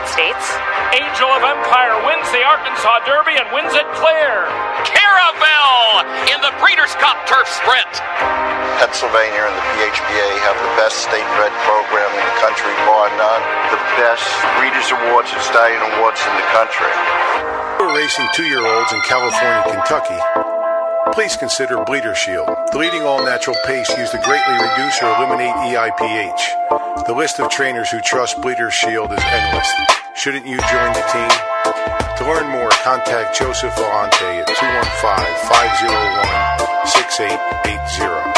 States. Angel of Empire wins the Arkansas Derby and wins it clear. Caravel in the Breeders' Cup Turf Sprint. Pennsylvania and the PHBA have the best state-bred program in the country, bar none. The best Breeders' Awards and Stallion Awards in the country. For racing 2-year-olds in California, Kentucky, please consider Bleeder Shield. The leading all-natural paste used to greatly reduce or eliminate EIPH. The list of trainers who trust Bleeder Shield is endless. Shouldn't you join the team? To learn more, contact Joseph Vellante at 215-501-6880.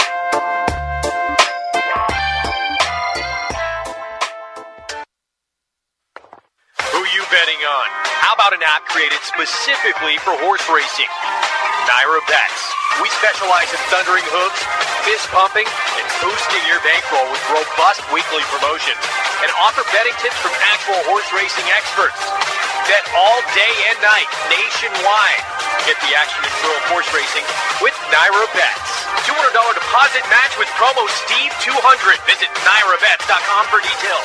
Who you betting on? How about an app created specifically for horse racing? Naira Bets. We specialize in thundering hooves, fist pumping, and boosting your bankroll with robust weekly promotions, and offer betting tips from actual horse racing experts. Bet all day and night, nationwide. Get the action and thrill of horse racing with Naira Bets. $200 deposit match with promo STEVE200. Visit NairaBets.com for details.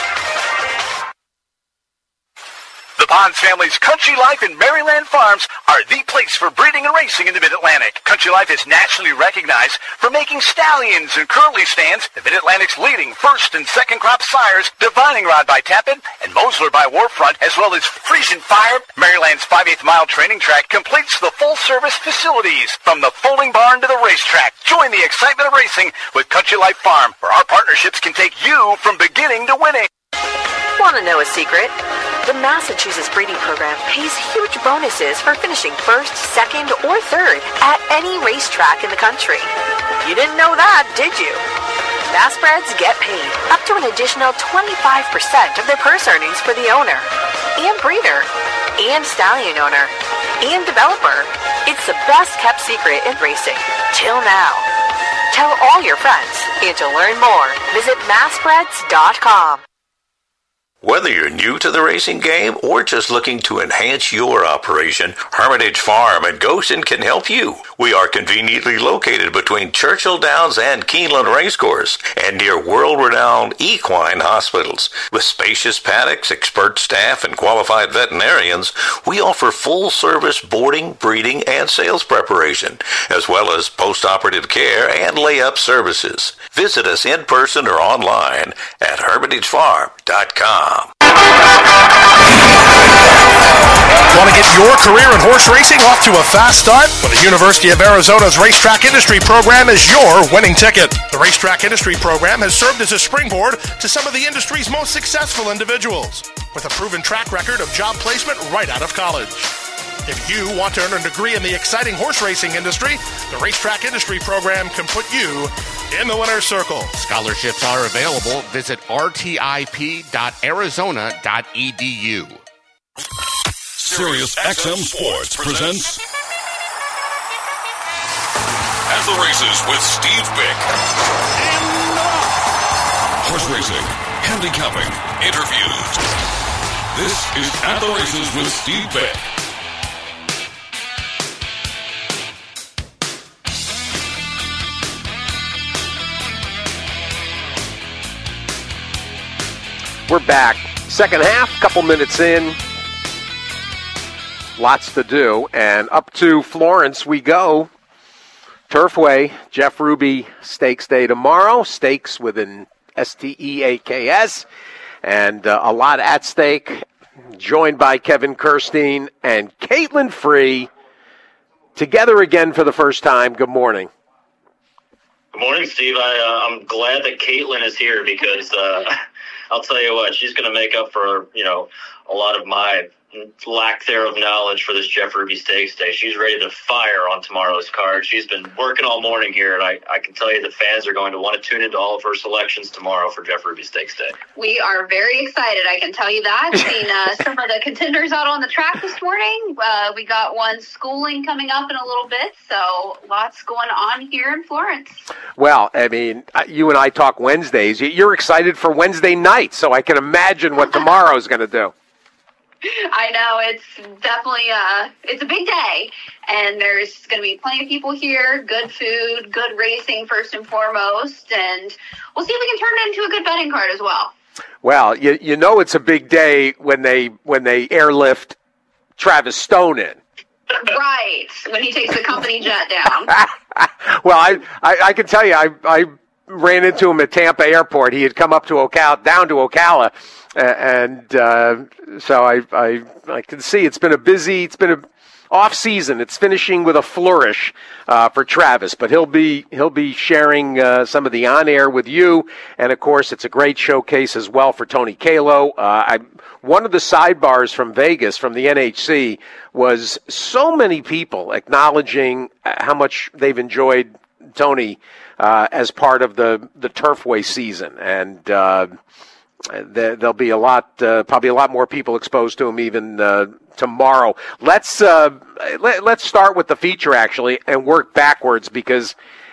The Bonds family's Country Life and Maryland Farms are the place for breeding and racing in the Mid-Atlantic. Country Life is nationally recognized for making stallions and curly stands, the Mid-Atlantic's leading first and second crop sires, Divining Rod by Tappan and Mosler by Warfront, as well as Frisian Fire. Maryland's 5/8 mile training track completes the full-service facilities from the folding barn to the racetrack. Join the excitement of racing with Country Life Farm, where our partnerships can take you from beginning to winning. Want to know a secret? The Massachusetts breeding program pays huge bonuses for finishing first, second, or third at any racetrack in the country. You didn't know that, did you? Massbreds get paid up to an additional 25% of their purse earnings for the owner, and breeder, and stallion owner, and developer. It's the best kept secret in racing, till now. Tell all your friends, and to learn more, visit massbreds.com. Whether you're new to the racing game or just looking to enhance your operation, Hermitage Farm in Goshen can help you. We are conveniently located between Churchill Downs and Keeneland Racecourse and near world-renowned equine hospitals. With spacious paddocks, expert staff, and qualified veterinarians, we offer full-service boarding, breeding, and sales preparation, as well as post-operative care and layup services. Visit us in person or online at hermitagefarm.com. Want to get your career in horse racing off to a fast start? Well, the University of Arizona's Racetrack Industry Program is your winning ticket. The Racetrack Industry Program has served as a springboard to some of the industry's most successful individuals, with a proven track record of job placement right out of college. If you want to earn a degree in the exciting horse racing industry, the Racetrack Industry Program can put you in the winner's circle. Scholarships are available. Visit rtip.arizona.edu. Sirius XM Sports presents At the Races with Steve Bick. Horse racing, handicapping, interviews. This is At the Races with Steve Bick. We're back. Second half, couple minutes in. Lots to do. And up to Florence we go. Turfway, Jeff Ruby Stakes Day tomorrow. Stakes with an STEAKS. And a lot at stake. Joined by Kevin Kirstein and Caitlin Free. Together again for the first time. Good morning. Good morning, Steve. I'm glad that Caitlin is here because I'll tell you what, she's going to make up for, a lot of my lack there of knowledge for this Jeff Ruby Stakes Day. She's ready to fire on tomorrow's card. She's been working all morning here, and I can tell you the fans are going to want to tune into all of her selections tomorrow for Jeff Ruby Stakes Day. We are very excited, I can tell you that. Seen some of the contenders out on the track this morning. We got one schooling coming up in a little bit, so lots going on here in Florence. Well, I mean, you and I talk Wednesdays. You're excited for Wednesday night, so I can imagine what tomorrow's going to do. I know, it's definitely it's a big day, and there's going to be plenty of people here, good food, good racing first and foremost, and we'll see if we can turn it into a good betting card as well. Well, you know it's a big day when they airlift Travis Stone in. Right, when he takes the company jet down. Well, I can tell you, I ran into him at Tampa Airport. He had come up to down to Ocala, and so I can see it's been a off season. It's finishing with a flourish for Travis, but he'll be sharing some of the on air with you, and of course it's a great showcase as well for Tony Kalo. One of the sidebars from Vegas, from the NHC, was so many people acknowledging how much they've enjoyed Tony as part of the Turfway season, and there'll be probably a lot more people exposed to him even tomorrow. Let's start with the feature actually and work backwards, because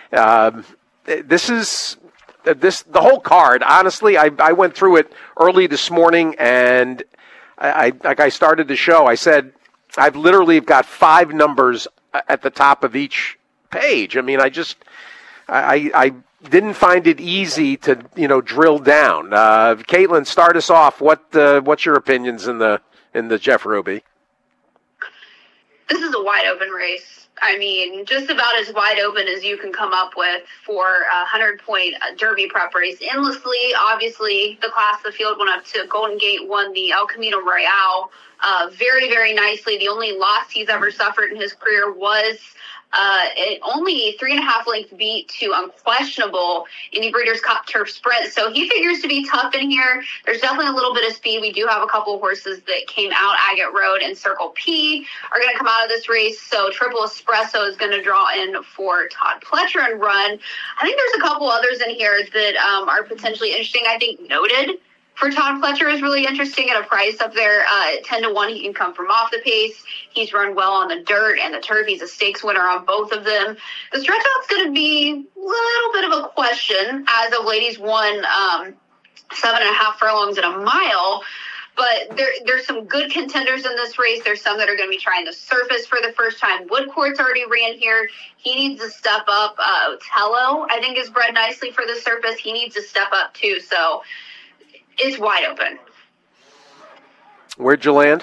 the whole card. Honestly, I went through it early this morning, and like I started the show, I said I've literally got 5 numbers at the top of each page. I mean, I didn't find it easy to drill down. Caitlin, start us off. What's your opinions in the Jeff Ruby? This is a wide open race. I mean, just about as wide open as you can come up with for a 100-point Derby prep race. Endlessly, obviously, the class of the field went up to Golden Gate, won the El Camino Royale very, very nicely. The only loss he's ever suffered in his career was only 3.5 length beat to Unquestionable in the Breeders' Cup Turf Sprint. So he figures to be tough in here. There's definitely a little bit of speed. We do have a couple of horses that came out. Agate Road and Circle P are going to come out of this race. So Triple Espresso is going to draw in for Todd Pletcher and run. I think there's a couple others in here that are potentially interesting. I think Noted for Todd Pletcher is really interesting at a price up there at 10-1. He can come from off the pace. He's run well on the dirt and the turf. He's a stakes winner on both of them. The stretch out's going to be a little bit of a question, as of late he's won 7.5 furlongs at a mile. But there's some good contenders in this race. There's some that are going to be trying the surface for the first time. Woodcourt's already ran here. He needs to step up. Otello, I think, is bred nicely for the surface. He needs to step up too. So it's wide open. Where'd you land?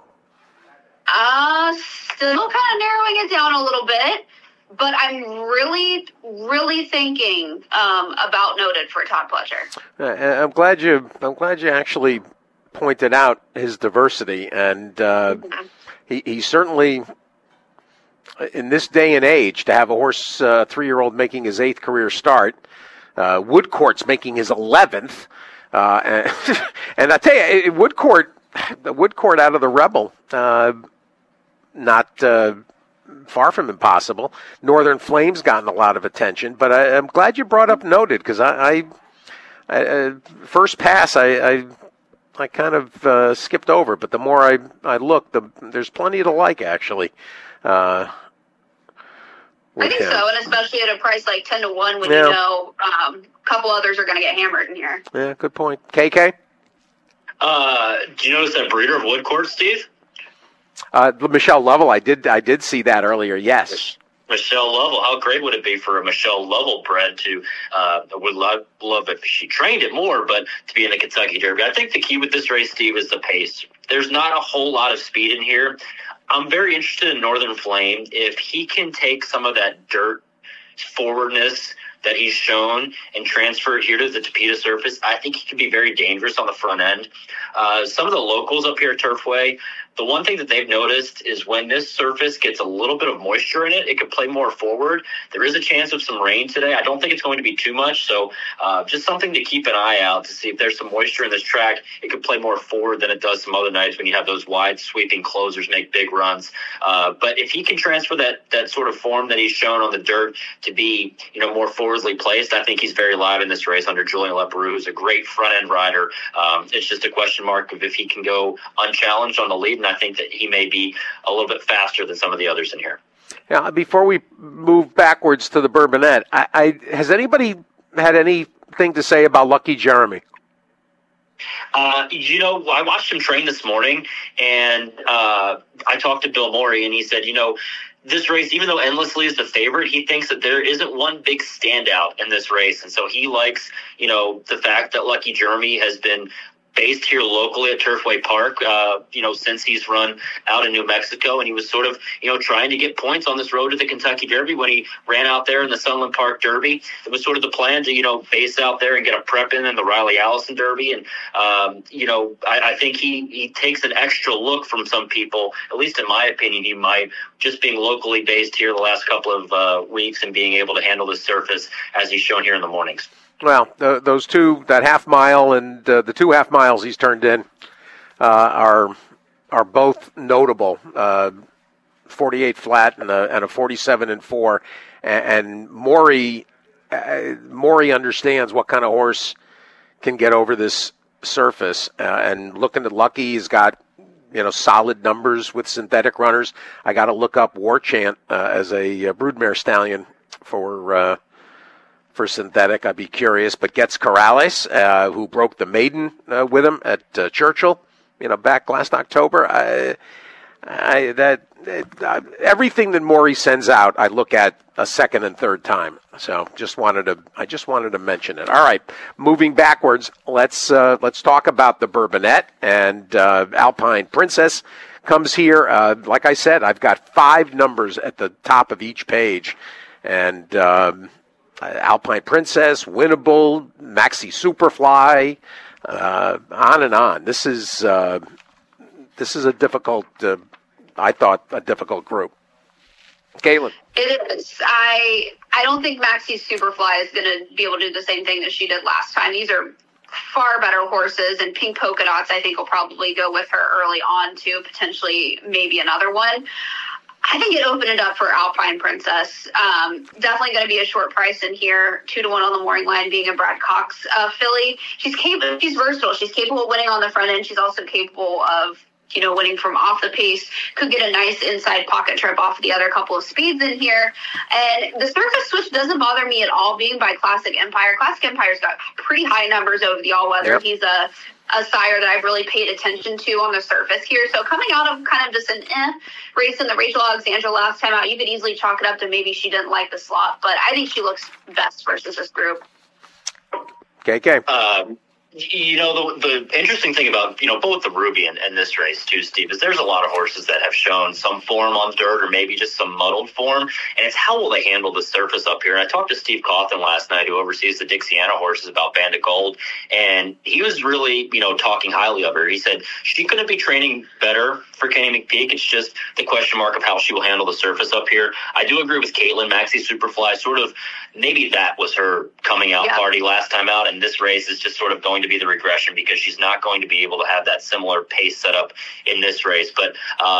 Still kind of narrowing it down a little bit, but I'm really, really thinking about Noted for Todd Pletcher. I'm glad you actually pointed out his diversity, and he certainly, in this day and age, to have a horse 3-year-old making his 8th career start, Woodcourt's making his 11th. And I tell you, Woodcourt out of the Rebel, not far from impossible. Northern Flame's gotten a lot of attention, but I'm glad you brought up Noted, because I first pass I kind of skipped over, but the more I look, there's plenty to like actually. I think so, and especially at a price like 10-1, when you know a couple others are going to get hammered in here. Yeah, good point. KK? Do you notice that breeder of Woodcourt, Steve? Michelle Lovell, I did see that earlier, yes. Michelle Lovell, how great would it be for a Michelle Lovell bred to, would love if she trained it more, but to be in the Kentucky Derby. I think the key with this race, Steve, is the pace. There's not a whole lot of speed in here. I'm very interested in Northern Flame. If he can take some of that dirt forwardness that he's shown and transfer it here to the Tapeta surface, I think he can be very dangerous on the front end. Some of the locals up here at Turfway, the one thing that they've noticed is when this surface gets a little bit of moisture in it, it could play more forward. There is a chance of some rain today. I don't think it's going to be too much, so just something to keep an eye out to see if there's some moisture in this track. It could play more forward than it does some other nights when you have those wide sweeping closers make big runs. But if he can transfer that sort of form that he's shown on the dirt to be more forwardly placed, I think he's very live in this race under Julian Leparoux, who's a great front-end rider. It's just a question mark of if he can go unchallenged on the lead, and I think that he may be a little bit faster than some of the others in here. Yeah, before we move backwards to the Bourbonette, has anybody had anything to say about Lucky Jeremy? I watched him train this morning, and I talked to Bill Morey, and he said, this race, even though Endlessly is the favorite, he thinks that there isn't one big standout in this race. And so he likes, the fact that Lucky Jeremy has been based here locally at Turfway Park, since he's run out in New Mexico. And he was sort of, trying to get points on this road to the Kentucky Derby when he ran out there in the Sunland Park Derby. It was sort of the plan to, base out there and get a prep in the Riley Allison Derby. And, I think he takes an extra look from some people, at least in my opinion. He might, just being locally based here the last couple of weeks and being able to handle the surface as he's shown here in the mornings. Well, those two, that half mile and the 2 half miles he's turned in, are both notable. 48 flat and a 47-4, and Maury understands what kind of horse can get over this surface. And looking at Lucky, he's got solid numbers with synthetic runners. I got to look up War Chant as a broodmare stallion for synthetic. I'd be curious, but gets Corrales, who broke the maiden with him at Churchill, back last October. Everything that Maury sends out, I look at a second and third time. So I just wanted to mention it. All right, moving backwards, let's talk about the Bourbonette, and Alpine Princess comes here. Like I said, I've got 5 numbers at the top of each page, and Alpine Princess, Winnable, Maxi Superfly, on and on. This is a difficult, I thought, a difficult group. Caitlin. It is. I don't think Maxi Superfly is going to be able to do the same thing that she did last time. These are far better horses, and Pink Polka Dots, I think, will probably go with her early on to potentially maybe another one. I think it opened it up for Alpine Princess. Definitely going to be a short price in here. 2-1 on the morning line, being a Brad Cox filly. She's capable. She's versatile. She's capable of winning on the front end. She's also capable of, winning from off the pace. Could get a nice inside pocket trip off the other couple of speeds in here. And the surface switch doesn't bother me at all, being by Classic Empire. Classic Empire's got pretty high numbers over the all-weather. Yep. He's a sire that I've really paid attention to on the surface here. So coming out of kind of just an race in the Rachel Alexandra last time out, you could easily chalk it up to maybe she didn't like the slot, but I think she looks best versus this group. KK. The interesting thing about, both the Ruby and this race too, Steve, is there's a lot of horses that have shown some form on dirt or maybe just some muddled form, and it's how will they handle the surface up here. And I talked to Steve Cawthon last night, who oversees the Dixiana horses, about Bandit Gold, and he was really, talking highly of her. He said she couldn't be training better for Kenny McPeak. It's just the question mark of how she will handle the surface up here. I do agree with Caitlin. Maxi Superfly, sort of, maybe that was her coming out party last time out, and this race is just sort of going to be the regression because she's not going to be able to have that similar pace set up in this race. But,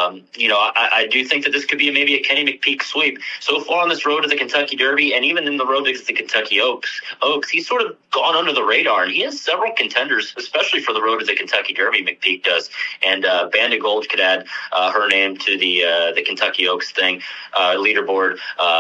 I do think that this could be maybe a Kenny McPeak sweep. So far on this road to the Kentucky Derby, and even in the road to the Kentucky Oaks, he's sort of gone under the radar, and he has several contenders, especially for the road to the Kentucky Derby, McPeak does. And Bandit Gold could add her name to the Kentucky Oaks leaderboard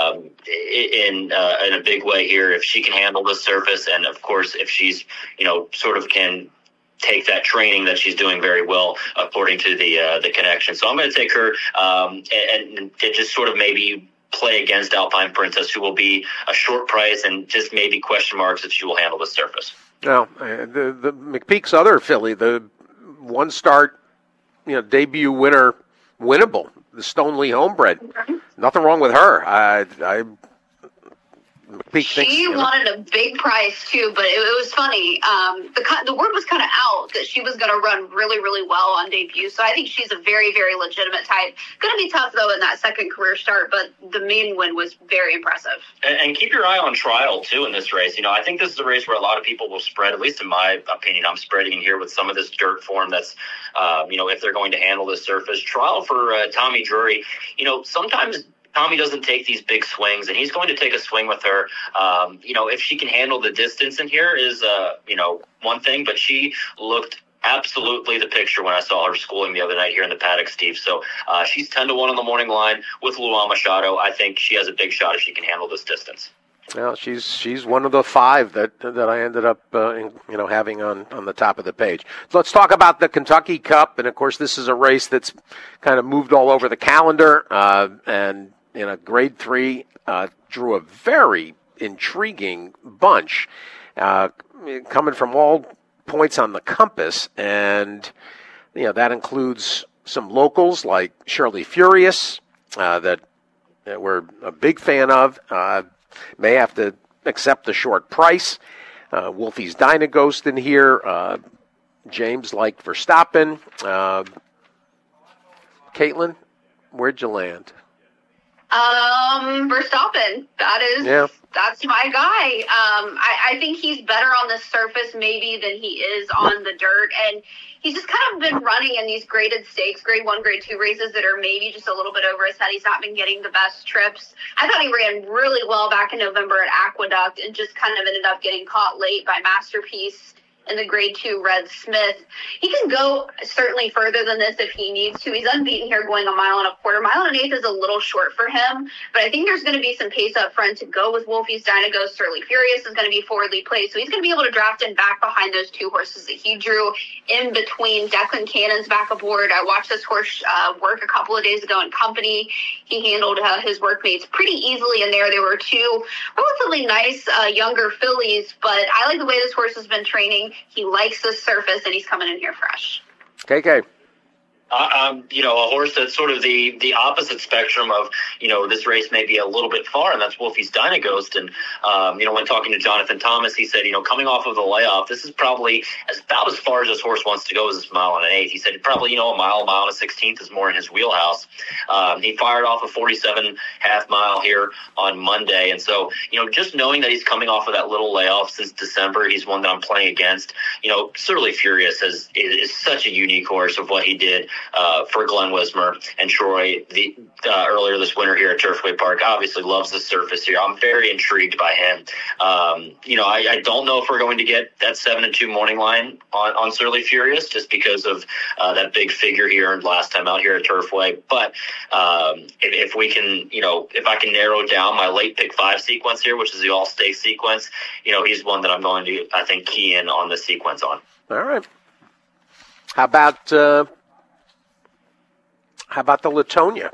in a big way here if she can handle the surface, and of course if she's sort of can take that training that she's doing very well according to the connection. So I'm going to take her and just sort of maybe play against Alpine Princess, who will be a short price and just maybe question marks if she will handle the surface. Now, the McPeak's other filly, the one start, debut winner, Winnable, the Stoneleigh homebred. Nothing wrong with her. She wanted a big price too, but it was funny. The word was kind of out that she was going to run really, really well on debut. So I think she's a very, very legitimate type. Going to be tough though in that second career start, but the main win was very impressive. And keep your eye on Trial too in this race. I think this is a race where a lot of people will spread. At least in my opinion, I'm spreading in here with some of this dirt form. That's, if they're going to handle this surface. Trial for Tommy Drury. Sometimes Tommy doesn't take these big swings, and he's going to take a swing with her. If she can handle the distance in here is, one thing, but she looked absolutely the picture when I saw her schooling the other night here in the paddock, Steve. So she's 10-1 on the morning line with Luan Machado. I think she has a big shot if she can handle this distance. Well, she's one of the 5 that I ended up having on the top of the page. So let's talk about the Kentucky Cup, and of course this is a race that's kind of moved all over the calendar, and in a Grade 3, drew a very intriguing bunch, coming from all points on the compass, and that includes some locals like Shirley Furious that we're a big fan of. May have to accept the short price. Wolfie's Dynaghost in here. James liked Verstappen. Caitlin, where'd you land? Verstappen. That's my guy. I think he's better on the surface maybe than he is on the dirt, and he's just kind of been running in these graded stakes, grade 1, grade 2 races that are maybe just a little bit over his head. He's not been getting the best trips. I thought he ran really well back in November at Aqueduct and just kind of ended up getting caught late by Masterpiece in the grade 2 Red Smith. He can go certainly further than this if he needs to. He's unbeaten here going a mile and a quarter. Mile and an eighth is a little short for him, but I think there's going to be some pace up front to go with Wolfie's Dynaghost. Shirley Furious is going to be forwardly placed, so he's going to be able to draft in back behind those two horses that he drew in between. Declan Cannon's back aboard. I watched this horse work a couple of days ago in company. He handled his workmates pretty easily in there. There were two relatively nice younger fillies, but I like the way this horse has been training. He likes the surface, and he's coming in here fresh. KK. A horse that's sort of the opposite spectrum of, this race may be a little bit far, and that's Wolfie's Dynaghost. And, when talking to Jonathan Thomas, he said, coming off of the layoff, this is probably about as far as this horse wants to go as this mile and an eighth. He said probably, a mile and a 16th is more in his wheelhouse. He fired off a 47 half mile here on Monday. And so, just knowing that he's coming off of that little layoff since December, he's one that I'm playing against. Certainly Furious is such a unique horse of what he did for Glenn Wismer and Troy earlier this winter here at Turfway Park. Obviously loves the surface here. I'm very intrigued by him. I don't know if we're going to get that 7-2 morning line on Surly Furious just because of that big figure here and last time out here at Turfway. But if we can, if I can narrow down my late pick 5 sequence here, which is the all stakes sequence, he's one that I'm going to, I think, key in on the sequence on. All right. How about the Latonia?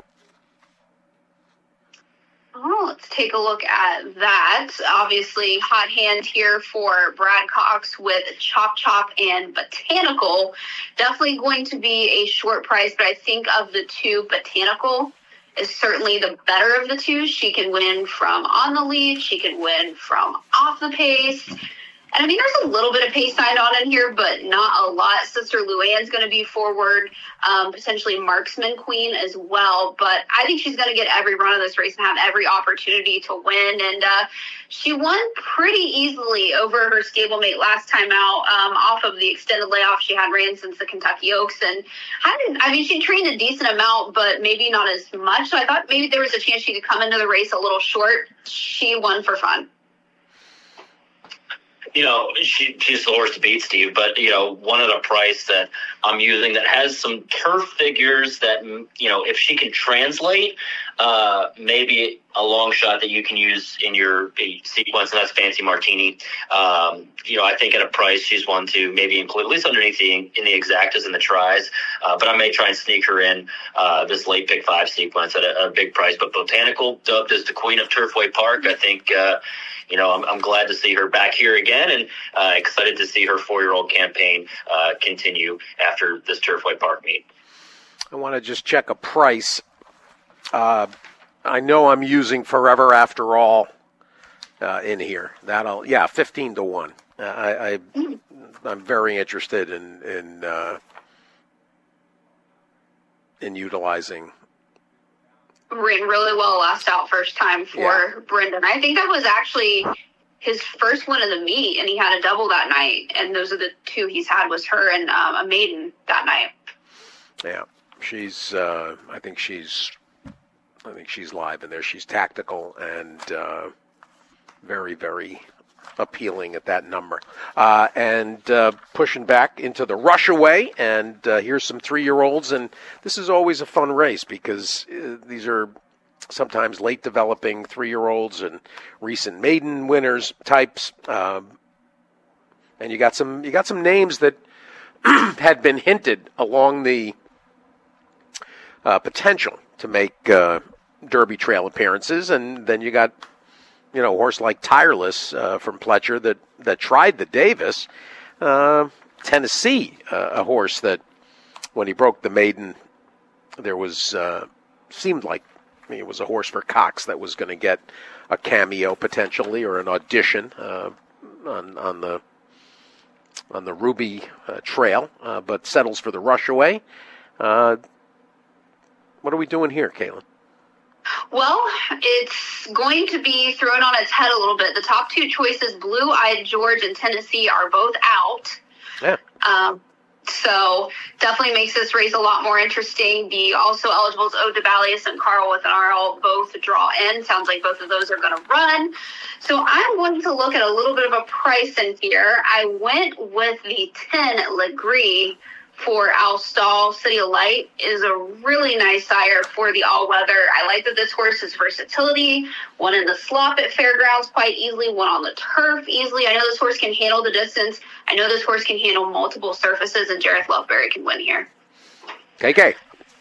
Oh, let's take a look at that. Obviously, hot hand here for Brad Cox with Chop Chop and Botanical. Definitely going to be a short price, but I think of the two, Botanical is certainly the better of the two. She can win from on the lead. She can win from off the pace. And there's a little bit of pace signed on in here, but not a lot. Sister Luann's going to be forward, potentially Marksman Queen as well. But I think she's going to get every run of this race and have every opportunity to win. And she won pretty easily over her stablemate last time out, off of the extended layoff she had ran since the Kentucky Oaks. And she trained a decent amount, but maybe not as much. So I thought maybe there was a chance she could come into the race a little short. She won for fun. She's the horse to beat, Steve, but, one at a price that I'm using that has some turf figures that, if she can translate, maybe a long shot that you can use in your sequence, and that's Fancy Martini. I think at a price she's one to maybe include, at least underneath in the exactas and the tries, but I may try and sneak her in this late pick 5 sequence at a big price. But Botanical, dubbed as the Queen of Turfway Park, I think, I'm glad to see her back here again, and excited to see her 4-year-old campaign continue after this Turfway Park meet. I want to just check a price. I know I'm using Forever After All in here. 15 to 1. I'm very interested in utilizing. Ran really well last out first time for Brendan. I think that was actually his first win of the meet, and he had a double that night. And those are the two he's had, was her and a maiden that night. Yeah, she's. I think she's live in there. She's tactical and very, very appealing at that number. And pushing back into the Rushaway, and here's some 3-year-olds. And this is always a fun race because these are sometimes late developing 3-year-olds and recent maiden winners types. And you got some names that had been hinted along the potential to make Derby Trail appearances, and then you got, a horse like Tireless from Pletcher that tried the Davis. Tennessee, a horse that when he broke the maiden, there was seemed like it was a horse for Cox that was going to get a cameo potentially or an audition on the Ruby Trail, but settles for the Rushaway. What are we doing here, Caitlin? Well, it's going to be thrown on its head a little bit. The top two choices, Blue Eyed George and Tennessee, are both out. Yeah. So definitely makes this race a lot more interesting. The also eligibles Ode to Ballius and Carl with an RL both draw in. Sounds like both of those are going to run. So I'm going to look at a little bit of a price in here. I went with the 10 Legree for Al Stall. City of Light is a really nice sire for the all-weather. I like that this horse has versatility. Won in the slop at Fairgrounds quite easily. Won on the turf easily. I know this horse can handle the distance. I know this horse can handle multiple surfaces, and Jareth Loveberry can win here. KK.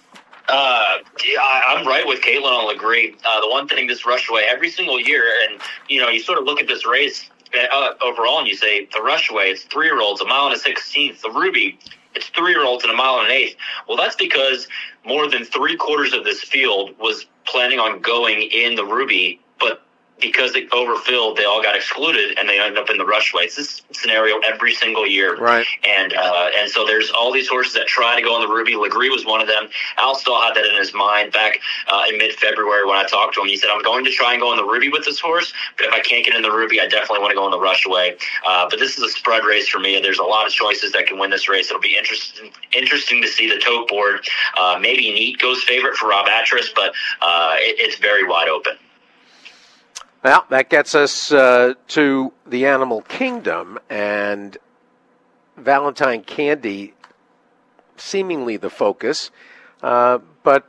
I'm right with Caitlin on Legree. The one thing, this Rushaway, every single year, and, you sort of look at this race overall and you say, the Rushaway, it's 3-year-olds, a mile and a 16th. The Ruby, it's 3-year-olds and a mile and an eighth. Well, that's because more than 3/4 of this field was planning on going in the Ruby, but because it overfilled, they all got excluded, and they ended up in the Rushaway. It's this scenario every single year. Right. And so there's all these horses that try to go in the Ruby. Legree was one of them. Al Stall had that in his mind back in mid-February when I talked to him. He said, I'm going to try and go in the Ruby with this horse, but if I can't get in the Ruby, I definitely want to go in the Rushaway. But this is a spread race for me. There's a lot of choices that can win this race. It'll be interesting to see the tote board. Maybe Neat goes favorite for Rob Atras, but it's very wide open. Well, that gets us to the Animal Kingdom, and Valentine Candy seemingly the focus, but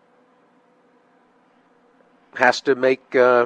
has to make a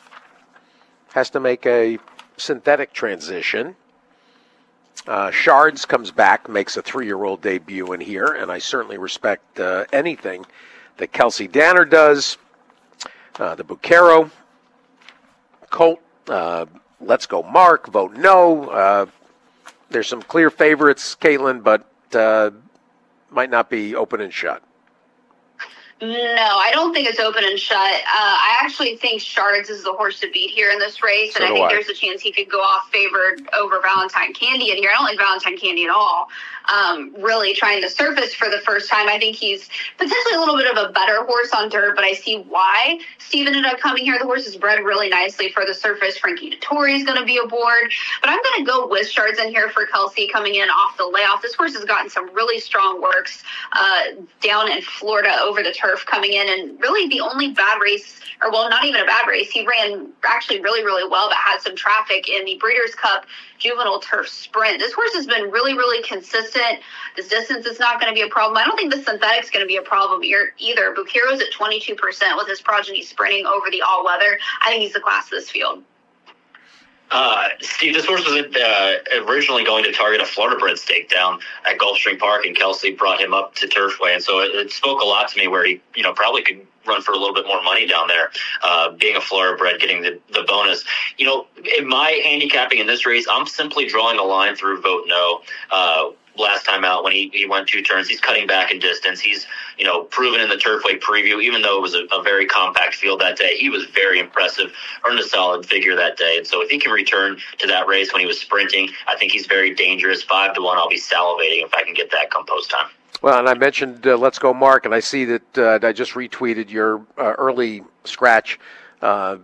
synthetic transition. Shards comes back, makes a 3-year-old debut in here, and I certainly respect anything that Kelsey Danner does. The Bucero Colt, Let's Go Mark, vote no. There's some clear favorites, Caitlin, but might not be open and shut. No, I don't think it's open and shut. I actually think Shards is the horse to beat here in this race, and I think there's a chance he could go off favored over Valentine Candy in here. I don't like Valentine Candy at all. Really trying to surface for the first time. I think he's potentially a little bit of a better horse on dirt, but I see why Steve ended up coming here. The horse is bred really nicely for the surface. Frankie Dettori is going to be aboard, but I'm going to go with Shards in here for Kelsey coming in off the layoff. This horse has gotten some really strong works down in Florida over the turf coming in, and really the only bad race, or well, not even a bad race. He ran actually really, really well, but had some traffic in the Breeders' Cup Juvenile Turf Sprint. This horse has been really, really consistent. This distance is not going to be a problem. I don't think the synthetic's going to be a problem either. Bucero's at 22% with his progeny sprinting over the all-weather. I think he's the class of this field. Steve, this horse was originally going to target a Florida bred stake down at Gulfstream Park, and Kelsey brought him up to Turfway, and so it spoke a lot to me where he, probably could run for a little bit more money down there, being a Florida bred, getting the bonus. In my handicapping in this race, I'm simply drawing a line through vote no. Last time out when he went 2 turns, he's cutting back in distance. He's, proven in the Turfway preview, even though it was a very compact field that day, he was very impressive, earned a solid figure that day. And so if he can return to that race when he was sprinting, I think he's very dangerous. 5-1, I'll be salivating if I can get that come post time. Well, and I mentioned Let's Go Mark, and I see that I just retweeted your early scratch of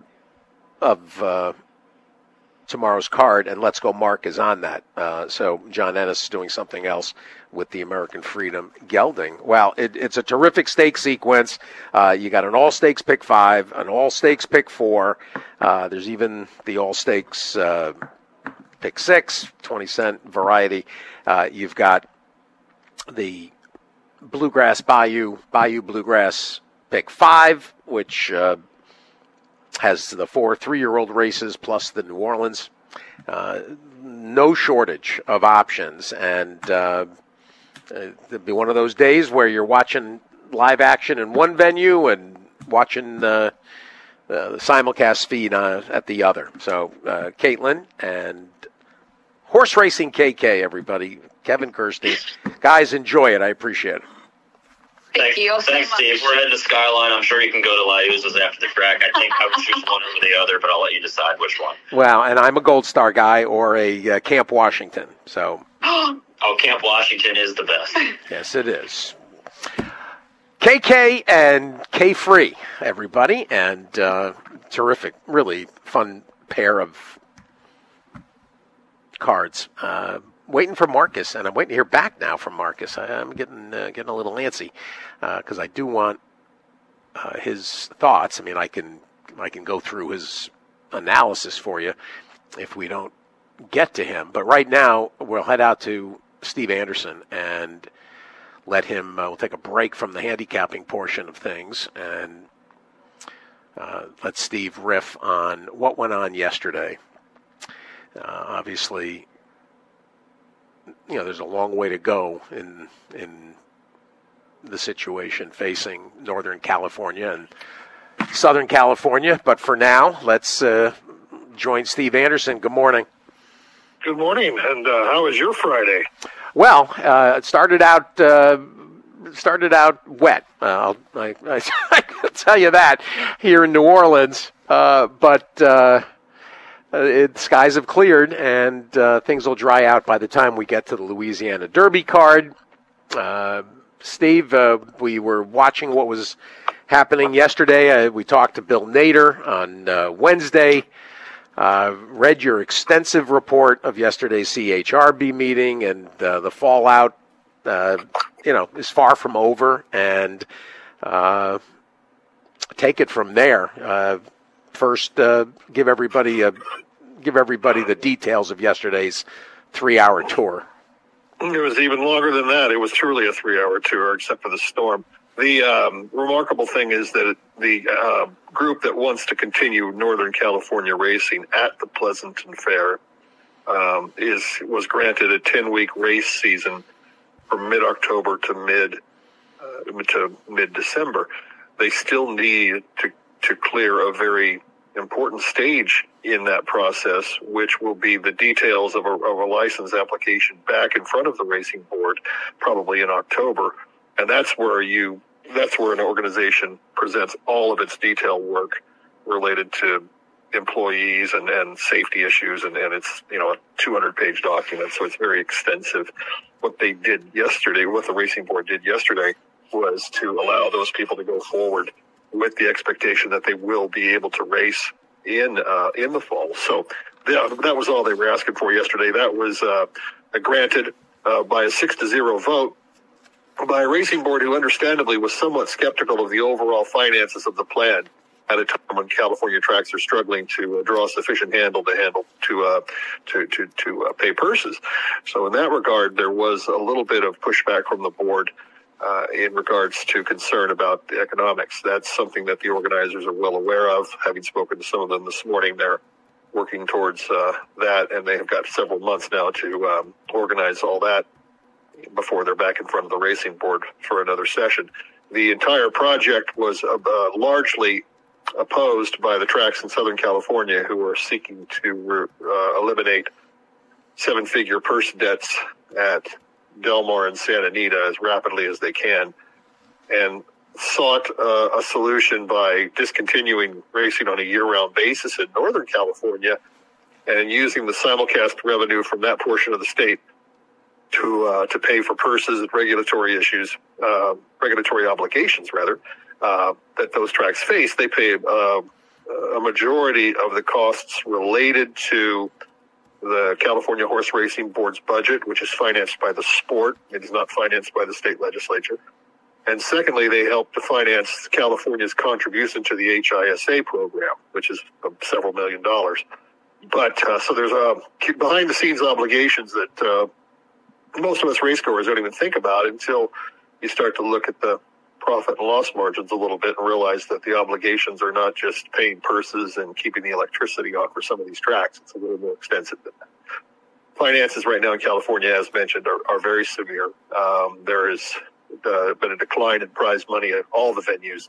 tomorrow's card, and Let's Go Mark is on that. So John Ennis is doing something else with the American Freedom gelding. Well, it's a terrific stake sequence. You got an all-stakes pick 5, an all-stakes pick 4. There's even the all-stakes pick 6, 20-cent variety. You've got the Bluegrass Bayou Bluegrass pick 5, which has the 4 3-year-old races plus the New Orleans. No shortage of options, and it'll be one of those days where you're watching live action in one venue and watching the simulcast feed at the other. So Caitlin and Horse Racing KK, everybody. Kevin Kirsty. Guys, enjoy it. I appreciate it. Thank you so Thanks, much. Steve. We're heading to Skyline. I'm sure you can go to Liuzza's after the track. I think I would choose one over the other, but I'll let you decide which one. Well, and I'm a Gold Star guy or a Camp Washington. So. Oh, Camp Washington is the best. Yes, it is. KK and K-Free, everybody, and terrific, really fun pair of cards. Waiting for Marcus, and I'm waiting to hear back now from Marcus. I'm getting a little antsy because I do want his thoughts. I mean, I can go through his analysis for you if we don't get to him. But right now, we'll head out to Steve Anderson and let him. We'll take a break from the handicapping portion of things and let Steve riff on what went on yesterday. Obviously, there's a long way to go in the situation facing Northern California and Southern California. But for now, let's join Steve Anderson. Good morning. Good morning. And how was your Friday? Well, it started out wet. I can tell you that here in New Orleans. But skies have cleared, and things will dry out by the time we get to the Louisiana Derby card. Steve, we were watching what was happening yesterday. We talked to Bill Nader on Wednesday. Read your extensive report of yesterday's CHRB meeting, and the fallout, is far from over. And take it from there. First, give everybody the details of yesterday's 3-hour tour. It was even longer than that. It was truly a 3-hour tour, except for the storm. The remarkable thing is that the group that wants to continue Northern California racing at the Pleasanton Fair was granted a 10-week race season from mid-October to mid-December. They still need to clear a very important stage in that process, which will be the details of a license application back in front of the racing board, probably in October. And that's where an organization presents all of its detailed work related to employees and safety issues, and it's a 200-page document, so it's very extensive. What they did yesterday, what the racing board did yesterday, was to allow those people to go forward with the expectation that they will be able to race in the fall. So that was all they were asking for yesterday. That was granted by a 6-0 vote by a racing board who understandably was somewhat skeptical of the overall finances of the plan at a time when California tracks are struggling to draw sufficient handle to pay purses. So in that regard, there was a little bit of pushback from the board in regards to concern about the economics. That's something that the organizers are well aware of. Having spoken to some of them this morning, they're working towards that, and they have got several months now to organize all that before they're back in front of the racing board for another session. The entire project was largely opposed by the tracks in Southern California, who are seeking to eliminate 7-figure purse debts at Del Mar and Santa Anita as rapidly as they can, and sought a solution by discontinuing racing on a year-round basis in Northern California and using the simulcast revenue from that portion of the state to pay for purses and regulatory obligations, rather, that those tracks face. They pay a majority of the costs related to the California Horse Racing Board's budget, which is financed by the sport. It is not financed by the state legislature. And secondly, they help to finance California's contribution to the HISA program, which is several $1 million. But so there's behind-the-scenes obligations that most of us racegoers don't even think about until you start to look at the profit and loss margins a little bit and realize that the obligations are not just paying purses and keeping the electricity on for some of these tracks. It's a little more extensive than that. Finances right now in California, as mentioned, are very severe. There has been a decline in prize money at all the venues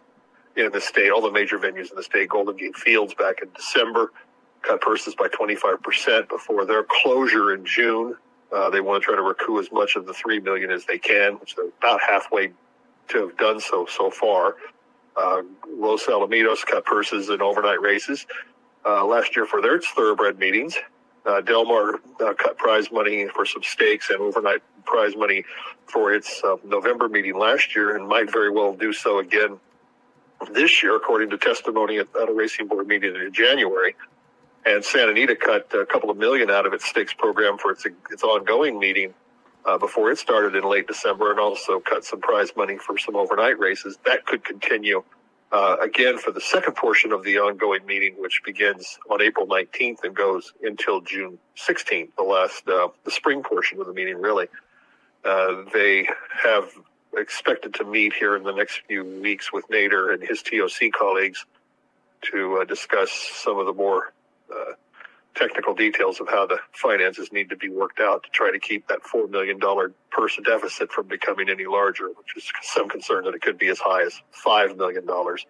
in the state, all the major venues in the state. Golden Gate Fields back in December cut purses by 25% before their closure in June. They want to try to recoup as much of the $3 million as they can, which they're about halfway to have done so far. Los Alamitos cut purses in overnight races last year for their thoroughbred meetings. Del Mar cut prize money for some stakes and overnight prize money for its November meeting last year, and might very well do so again this year, according to testimony at a racing board meeting in January. And Santa Anita cut a couple of million out of its stakes program for its ongoing meeting before it started in late December, and also cut some prize money for some overnight races. That could continue again for the second portion of the ongoing meeting, which begins on April 19th and goes until June 16th, the spring portion of the meeting, really. They have expected to meet here in the next few weeks with Nader and his TOC colleagues to discuss some of the more technical details of how the finances need to be worked out to try to keep that $4 million purse deficit from becoming any larger, which is some concern that it could be as high as $5 million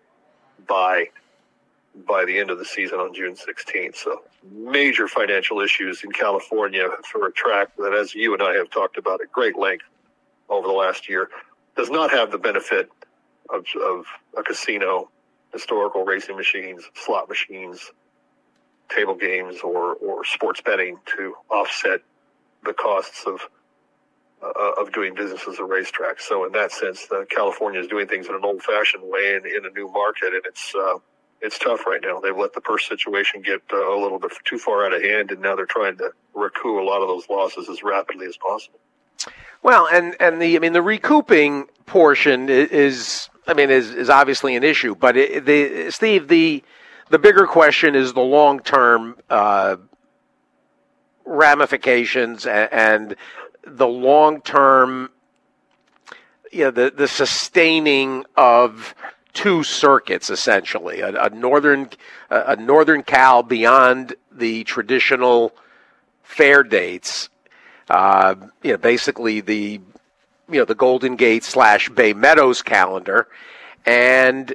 by the end of the season on June 16th. So major financial issues in California for a track that, as you and I have talked about at great length over the last year, does not have the benefit of a casino, historical racing machines, slot machines, table games, or sports betting to offset the costs of doing business as a racetrack. So in that sense, California is doing things in an old-fashioned way and in a new market, and it's tough right now. They've let the purse situation get a little bit too far out of hand, and now they're trying to recoup a lot of those losses as rapidly as possible. Well, and the recouping portion is obviously an issue, but Steve, the bigger question is the long-term ramifications and the long-term, the sustaining of two circuits, essentially, a northern Cal beyond the traditional fair dates, basically the Golden Gate / Bay Meadows calendar, and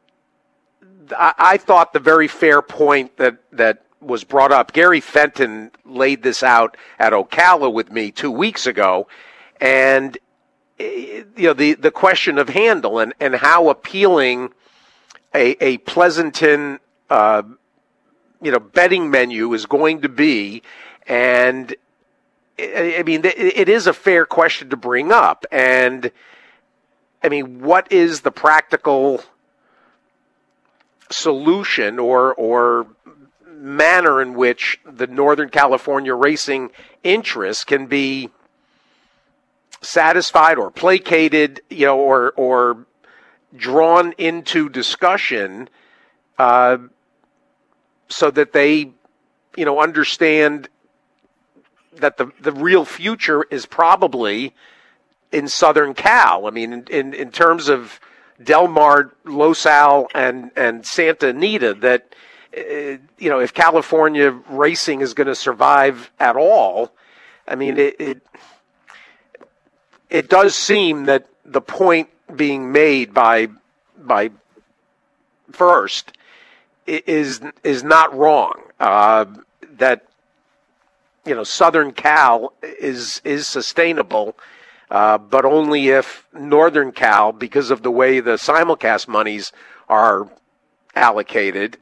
I thought the very fair point that was brought up, Gary Fenton laid this out at Ocala with me 2 weeks ago, and the question of handle and how appealing a Pleasanton betting menu is going to be, and it is a fair question to bring up, and what is the practical solution or manner in which the Northern California racing interests can be satisfied or placated, or drawn into discussion, so that they, understand that the real future is probably in Southern Cal. In terms of Del Mar, Los Al, and Santa Anita, that if California racing is going to survive at all, it does seem that the point being made by First is not wrong. That Southern Cal is sustainable. But only if Northern Cal, because of the way the simulcast monies are allocated,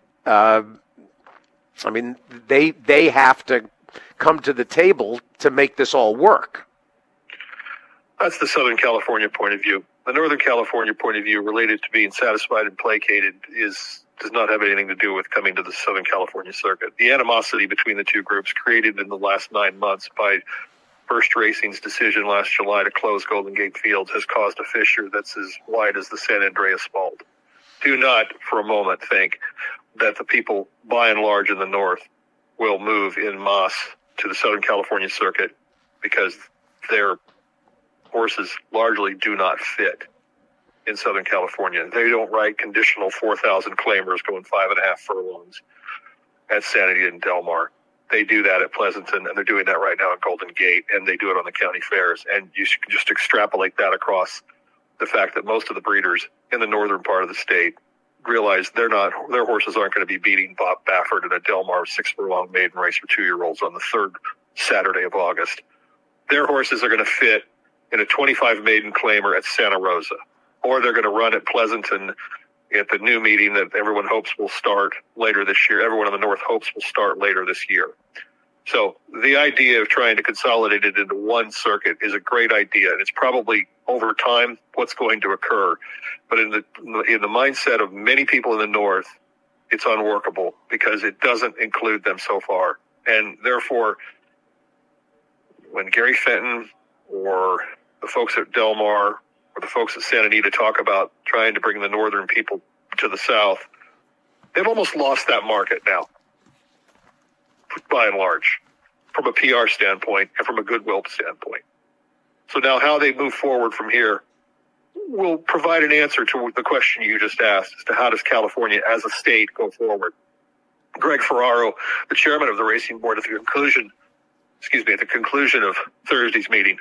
they have to come to the table to make this all work. That's the Southern California point of view. The Northern California point of view, related to being satisfied and placated, does not have anything to do with coming to the Southern California circuit. The animosity between the two groups created in the last 9 months by First Racing's decision last July to close Golden Gate Fields has caused a fissure that's as wide as the San Andreas Fault. Do not for a moment think that the people, by and large, in the north will move en masse to the Southern California circuit, because their horses largely do not fit in Southern California. They don't ride conditional 4,000 claimers going 5.5 furlongs at Santa Anita and Del Mar. They do that at Pleasanton, and they're doing that right now at Golden Gate, and they do it on the county fairs. And you should just extrapolate that across the fact that most of the breeders in the northern part of the state realize their horses aren't going to be beating Bob Baffert in a Del Mar 6-furlong maiden race for 2-year-olds on the 3rd Saturday of August. Their horses are going to fit in a 25 maiden claimer at Santa Rosa, or they're going to run at Pleasanton at the new meeting that everyone hopes will start later this year. Everyone in the North hopes will start later this year. So the idea of trying to consolidate it into one circuit is a great idea, and it's probably over time what's going to occur. But in the mindset of many people in the North, it's unworkable because it doesn't include them so far. And therefore, when Gary Fenton or the folks at Del Mar or the folks at Santa Anita talk about trying to bring the northern people to the South, they've almost lost that market now, by and large, from a PR standpoint and from a goodwill standpoint. So now how they move forward from here will provide an answer to the question you just asked as to how does California as a state go forward. Greg Ferraro, the chairman of the racing board, at the conclusion of Thursday's meeting,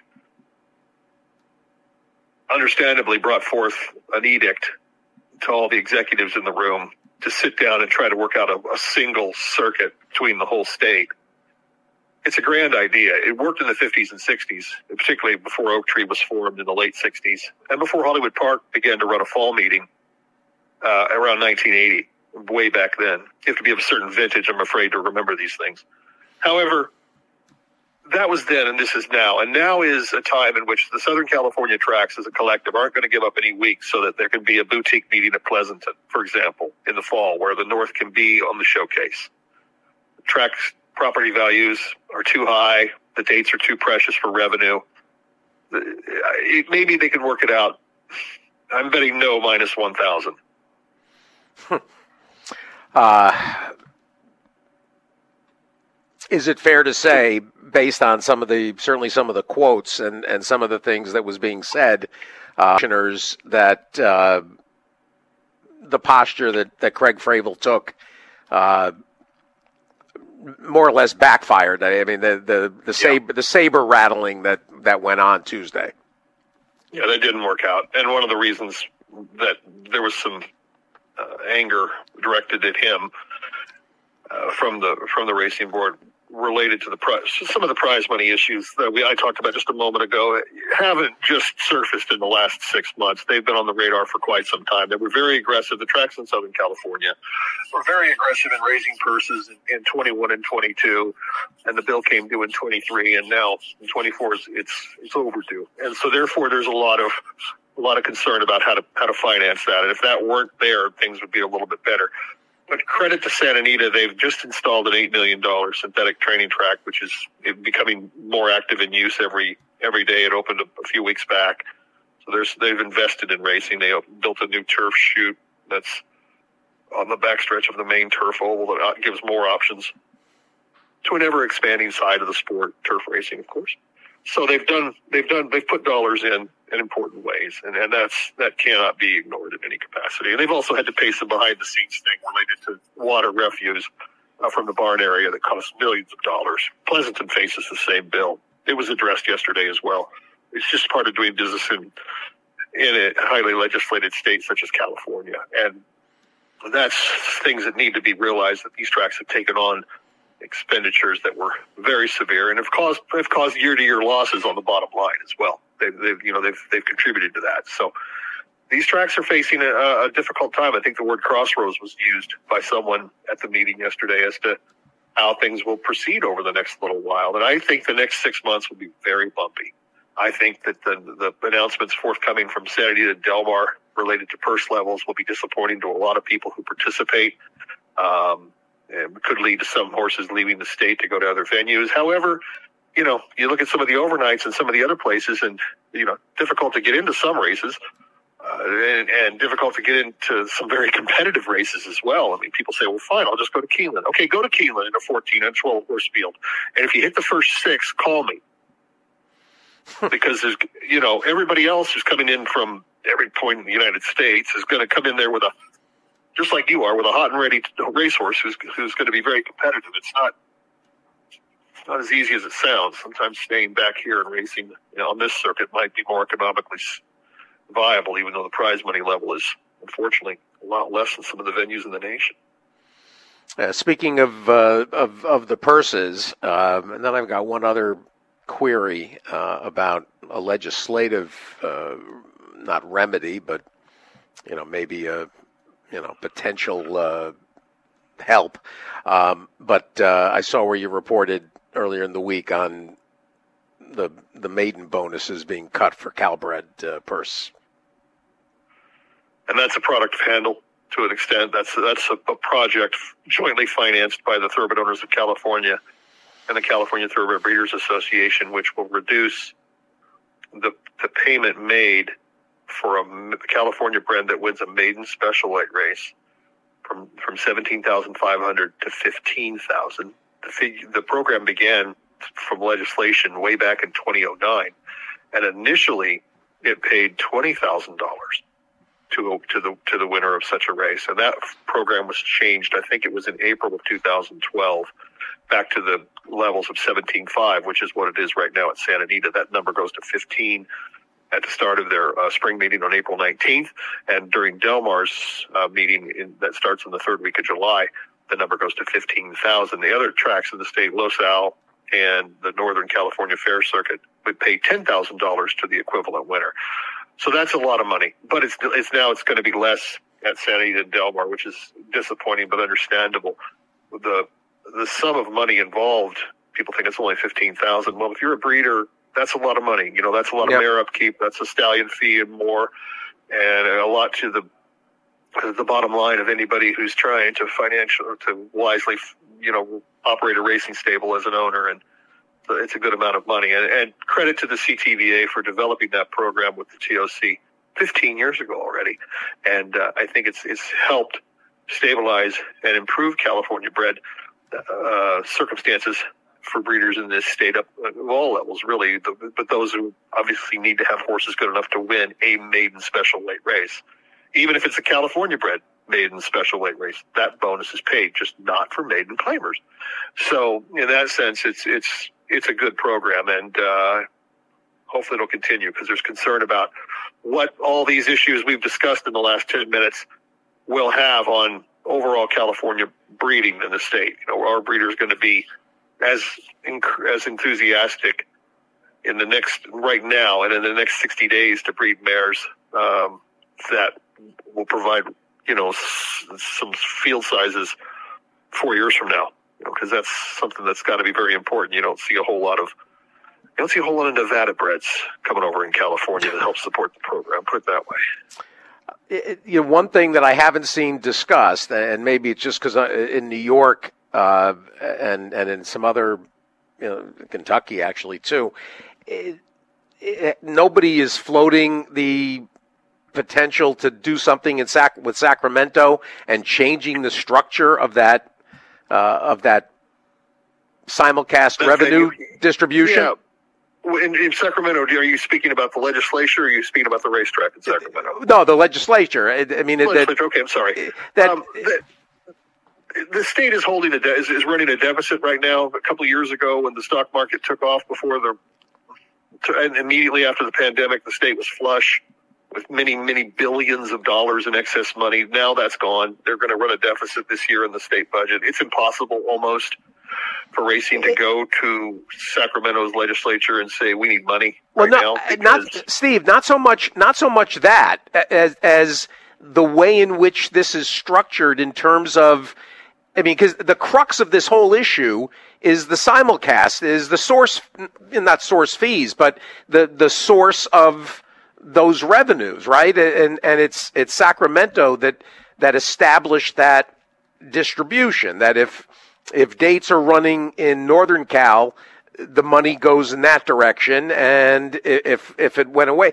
understandably brought forth an edict to all the executives in the room to sit down and try to work out a single circuit between the whole state. It's a grand idea. It worked in the 50s and 60s, particularly before Oak Tree was formed in the late 60s, and before Hollywood Park began to run a fall meeting around 1980, way back then. You have to be of a certain vintage, I'm afraid, to remember these things. However, that was then and this is now. And now is a time in which the Southern California tracks as a collective aren't going to give up any weeks so that there can be a boutique meeting at Pleasanton, for example, in the fall, where the North can be on the showcase. Tracks property values are too high. The dates are too precious for revenue. Maybe they can work it out. I'm betting no minus 1,000. Is it fair to say, based on certainly some of the quotes and some of the things that was being said, that the posture that Craig Fravel took more or less backfired? I mean, the saber rattling that went on Tuesday. Yeah, that didn't work out, and one of the reasons that there was some anger directed at him from the racing board related to some of the prize money issues that I talked about just a moment ago haven't just surfaced in the last 6 months. They've been on the radar for quite some time. They were very aggressive. The tracks in Southern California were very aggressive in raising purses in 21 and 22, and the bill came due in 23, and now in 24 it's overdue. And so therefore there's a lot of concern about how to finance that. And if that weren't there, things would be a little bit better. But credit to Santa Anita, they've just installed an $8 million synthetic training track, which is becoming more active in use every day. It opened a few weeks back. So they've invested in racing. They built a new turf chute that's on the backstretch of the main turf oval that gives more options to an ever-expanding side of the sport, turf racing, of course. So they've put dollars in important ways, and that cannot be ignored in any capacity. And they've also had to pay some behind-the-scenes thing related to water refuse from the barn area that costs millions of dollars. Pleasanton faces the same bill. It was addressed yesterday as well. It's just part of doing business in a highly legislated state such as California, and that's things that need to be realized, that these tracks have taken on expenditures that were very severe and have caused year-to-year losses on the bottom line as well. They've contributed to that. So these tracks are facing a difficult time. I think the word crossroads was used by someone at the meeting yesterday as to how things will proceed over the next little while. And I think the next 6 months will be very bumpy. I think that the announcements forthcoming from Santa Anita and Del Mar related to purse levels will be disappointing to a lot of people who participate. And could lead to some horses leaving the state to go to other venues. However, you look at some of the overnights and some of the other places, and difficult to get into some races, and difficult to get into some very competitive races as well. I mean, people say, well, fine, I'll just go to Keeneland. Okay, go to Keeneland in a 14 and 12 horse field. And if you hit the first 6, call me. Because there's, everybody else who's coming in from every point in the United States is going to come in there with just like you are, with a hot and ready racehorse who's going to be very competitive. It's not as easy as it sounds. Sometimes staying back here and racing on this circuit might be more economically viable, even though the prize money level is unfortunately, a lot less than some of the venues in the nation. Speaking of the purses, and then I've got one other query about a legislative, not remedy, but maybe a potential help. But I saw where you reported earlier in the week on the maiden bonuses being cut for Calbred purse. And that's a product of Handle to an extent. That's a project jointly financed by the Thoroughbred Owners of California and the California Thoroughbred Breeders Association, which will reduce the payment made for a California bred that wins a maiden special weight race from $17,500 to $15,000. The program began from legislation way back in 2009, and initially it paid $20,000 to the winner of such a race, and that program was changed. I think it was in April of 2012, back to the levels of 17.5, which is what it is right now at Santa Anita. That number goes to 15 at the start of their spring meeting on April 19th, and during Del Mar's meeting that starts in the third week of July, the number goes to 15,000. The other tracks in the state, Los Al and the Northern California Fair Circuit, would pay $10,000 to the equivalent winner. So that's a lot of money, but it's going to be less at Santa Anita and Del Mar, which is disappointing but understandable. The sum of money involved, people think it's only $15,000. Well, if you're a breeder, that's a lot of money. That's a lot of mare upkeep. That's a stallion fee and more, and a lot to the bottom line of anybody who's trying to wisely, operate a racing stable as an owner. And it's a good amount of money. And credit to the CTVA for developing that program with the TOC 15 years ago already. And I think it's helped stabilize and improve California bred circumstances for breeders in this state at all levels, really. But those who obviously need to have horses good enough to win a maiden special weight race. Even if it's a California bred maiden special weight race, that bonus is paid, just not for maiden claimers. So in that sense, it's a good program, and hopefully it'll continue, because there's concern about what all these issues we've discussed in the last 10 minutes will have on overall California breeding in the state. Our breeders going to be as enthusiastic right now and in the next 60 days to breed mares that will provide some field sizes 4 years from now, because that's something that's got to be very important. You don't see a whole lot of Nevada breds coming over in California to help support the program, put it that way. One thing that I haven't seen discussed, and maybe it's just because in New York and in some other, Kentucky actually too, nobody is floating the potential to do something with Sacramento and changing the structure of that simulcast revenue distribution. Yeah. In Sacramento, are you speaking about the legislature, or are you speaking about the racetrack in Sacramento? No, the legislature. Okay, I'm sorry. The state is is running a deficit right now. A couple of years ago, when the stock market took off and immediately after the pandemic, the state was flush with many, many billions of dollars in excess money. Now that's gone. They're going to run a deficit this year in the state budget. It's impossible almost for racing to go to Sacramento's legislature and say, we need money now. Steve, not so much that as the way in which this is structured in terms of, because the crux of this whole issue is the simulcast, is the source, not source fees, but the source of those revenues, right? And it's Sacramento that established that distribution, that if dates are running in Northern Cal, the money goes in that direction, and if it went away,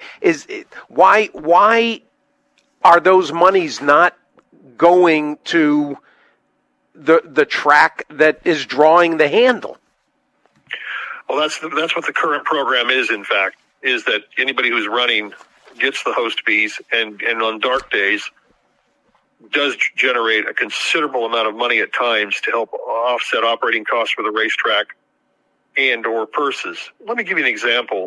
why are those monies not going to the track that is drawing the handle? Well, that's what the current program is. In fact, is that anybody who's running gets the host fees, and on dark days does generate a considerable amount of money at times to help offset operating costs for the racetrack and or purses. Let me give you an example.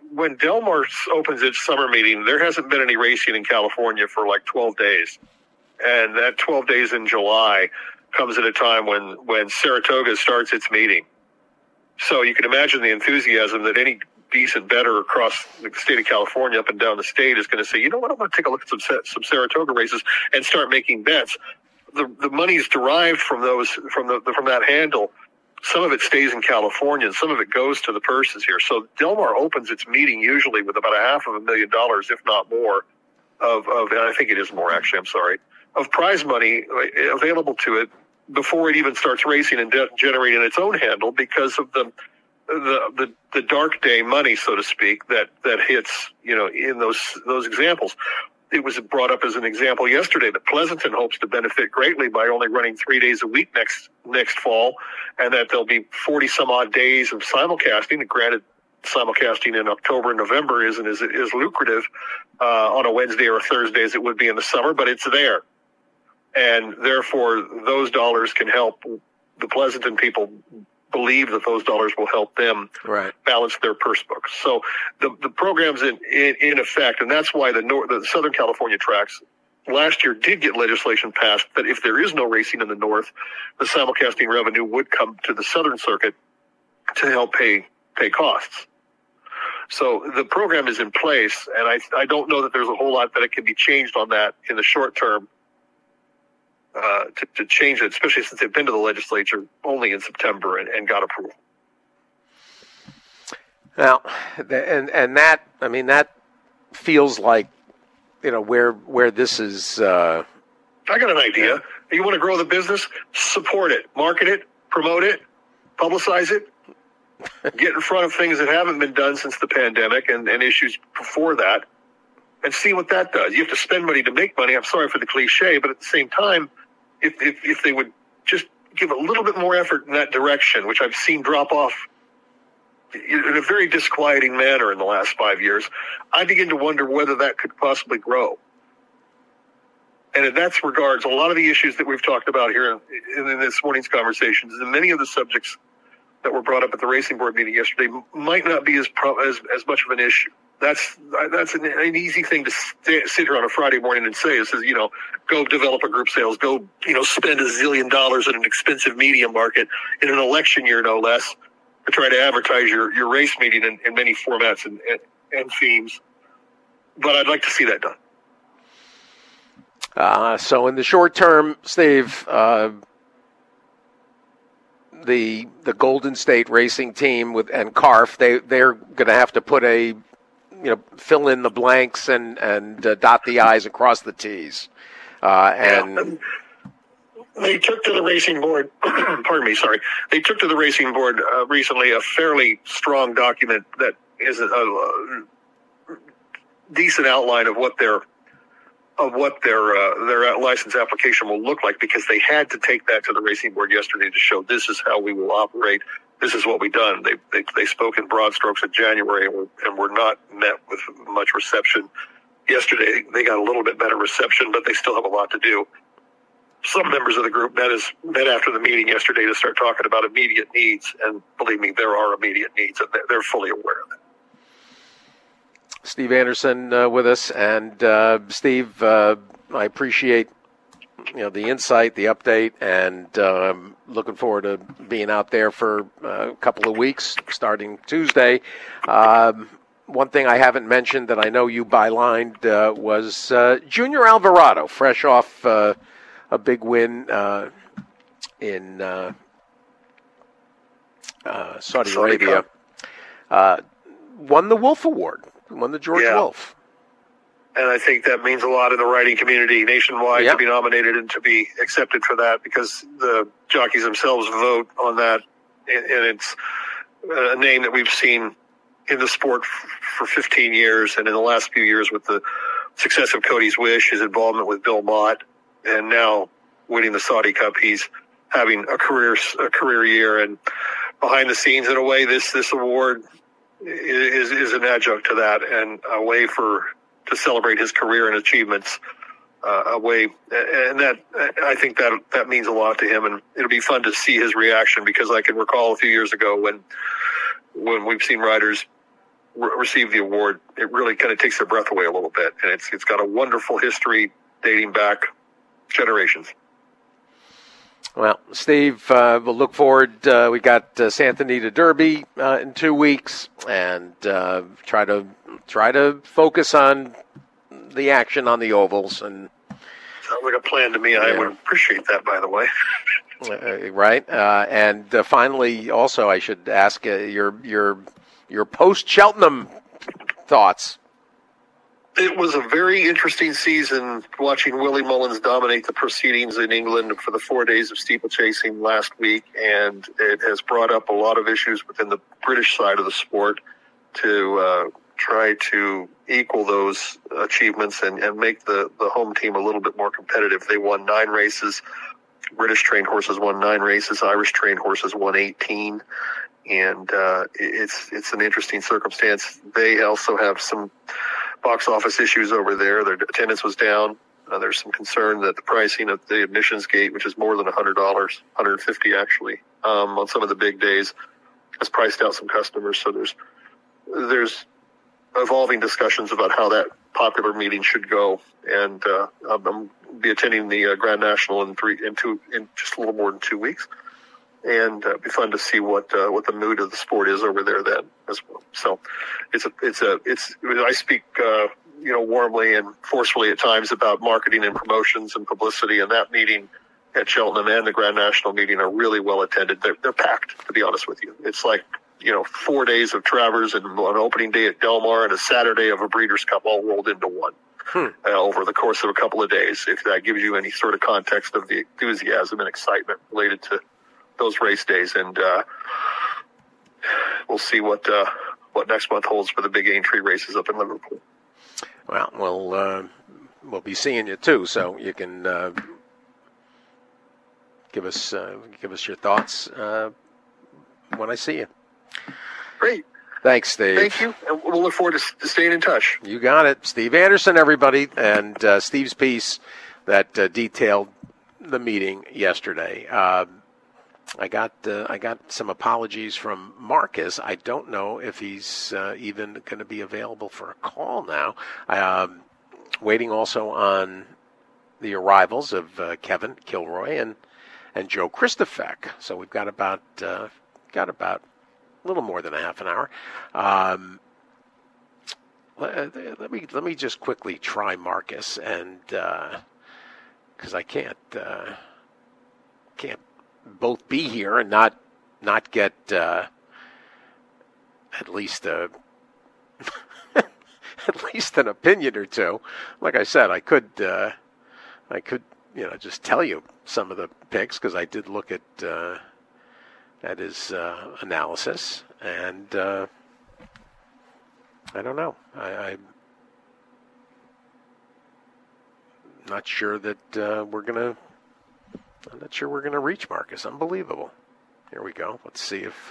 when Del Mar opens its summer meeting, there hasn't been any racing in California for like 12 days. And that 12 days in July comes at a time when Saratoga starts its meeting. So you can imagine the enthusiasm that any decent bettor across the state of California, up and down the state, is going to say, you know what, I'm going to take a look at some Saratoga races and start making bets. The money's derived from those from that handle. Some of it stays in California, and some of it goes to the purses here. So Del Mar opens its meeting usually with about $500,000, if not more, of and I think it is more actually. I'm sorry, of prize money available to it before it even starts racing and generating its own handle, because of the dark day money, so to speak, that hits, in those examples. It was brought up as an example yesterday that Pleasanton hopes to benefit greatly by only running 3 days a week next fall, and that there'll be 40 some odd days of simulcasting. And granted, simulcasting in October and November isn't as lucrative on a Wednesday or a Thursday as it would be in the summer, but it's there. And therefore, those dollars can help the Pleasanton people believe that those dollars will help them balance their purse books. So the program's in effect, and that's why the Southern California tracks last year did get legislation passed that if there is no racing in the north, the simulcasting revenue would come to the Southern Circuit to help pay costs. So the program is in place, and I don't know that there's a whole lot that it can be changed on that in the short term. To change it, especially since they've been to the legislature only in September and got approval. Now, and that feels like, where this is. I got an idea. Yeah. You want to grow the business? Support it, market it, promote it, publicize it. Get in front of things that haven't been done since the pandemic and issues before that, and see what that does. You have to spend money to make money. I'm sorry for the cliche, but at the same time, if they would just give a little bit more effort in that direction, which I've seen drop off in a very disquieting manner in the last 5 years, I begin to wonder whether that could possibly grow. And in that regards, a lot of the issues that we've talked about here in this morning's conversations, and many of the subjects that were brought up at the racing board meeting yesterday, might not be as much of an issue. That's an easy thing to sit here on a Friday morning and say. It says, go develop a group sales, go, spend $1 zillion in an expensive media market in an election year, no less, to try to advertise your race meeting in many formats and themes. But I'd like to see that done. So in the short term, Steve, the Golden State Racing Team and CARF, they're going to have to put fill in the blanks and dot the I's and cross the T's. And they took to the racing board, pardon me, sorry. They took to the racing board recently a fairly strong document that is a decent outline of what their license application will look like, because they had to take that to the racing board yesterday to show this is how we will operate. This is what we've done. They spoke in broad strokes in January and were not met with much reception. Yesterday, they got a little bit better reception, but they still have a lot to do. Some members of the group met after the meeting yesterday to start talking about immediate needs, and believe me, there are immediate needs, and they're fully aware of it. Steve Anderson with us, and Steve, I appreciate the insight, the update, and looking forward to being out there for a couple of weeks starting Tuesday. One thing I haven't mentioned that I know you bylined was Junior Alvarado, fresh off a big win in Saudi Arabia. Won the Wolf Award, won the George Wolf. And I think that means a lot in the riding community nationwide to be nominated and to be accepted for that, because the jockeys themselves vote on that. And it's a name that we've seen in the sport for 15 years. And in the last few years with the success of Cody's Wish, his involvement with Bill Mott, and now winning the Saudi Cup, he's having a career year. And behind the scenes, in a way, this award is an adjunct to that, and a way to celebrate his career and achievements, and that I think that means a lot to him, and it'll be fun to see his reaction, because I can recall a few years ago when we've seen riders receive the award, it really kind of takes their breath away a little bit. And it's got a wonderful history dating back generations. Well, Steve, we'll look forward. We got Santa Anita Derby in 2 weeks, and try to focus on the action on the ovals. And sounds like a plan to me. Yeah. I would appreciate that, by the way. Right, and finally, also, I should ask your post Cheltenham thoughts. It was a very interesting season watching Willie Mullins dominate the proceedings in England for the 4 days of steeplechasing last week, and it has brought up a lot of issues within the British side of the sport to try to equal those achievements and make the home team a little bit more competitive. They won 9 races. British trained horses won 9 races. Irish trained horses won 18. And it's an interesting circumstance. They also have some box office issues over there. Their attendance was down. There's some concern that the pricing of the admissions gate, which is more than $100, $150 actually, on some of the big days, has priced out some customers. So there's evolving discussions about how that popular meeting should go. And I'm be attending the Grand National in just a little more than 2 weeks. And it'd be fun to see what the mood of the sport is over there then as well. So I speak warmly and forcefully at times about marketing and promotions and publicity, and that meeting at Cheltenham and the Grand National meeting are really well attended. They're packed, to be honest with you. It's like 4 days of Travers and an opening day at Del Mar and a Saturday of a Breeders' Cup all rolled into one. Over the course of a couple of days, if that gives you any sort of context of the enthusiasm and excitement related to those race days. And we'll see what next month holds for the big Aintree races up in Liverpool. Well, we'll be seeing you too, so you can give us your thoughts when I see you. Great. Thanks, Steve. Thank you, and we'll look forward to staying in touch. You got it. Steve Anderson, everybody, and Steve's piece that detailed the meeting yesterday. I got some apologies from Marcus. I don't know if he's even going to be available for a call now. Waiting also on the arrivals of Kevin Kilroy and Joe Christofek. So we've got about a little more than a half an hour. Let me just quickly try Marcus, and because I can't both be here and not get at least at least an opinion or two. Like I said, I could just tell you some of the picks because I did look at his analysis, and I don't know. I'm not sure that we're gonna reach Marcus. Unbelievable. Here we go. Let's see if.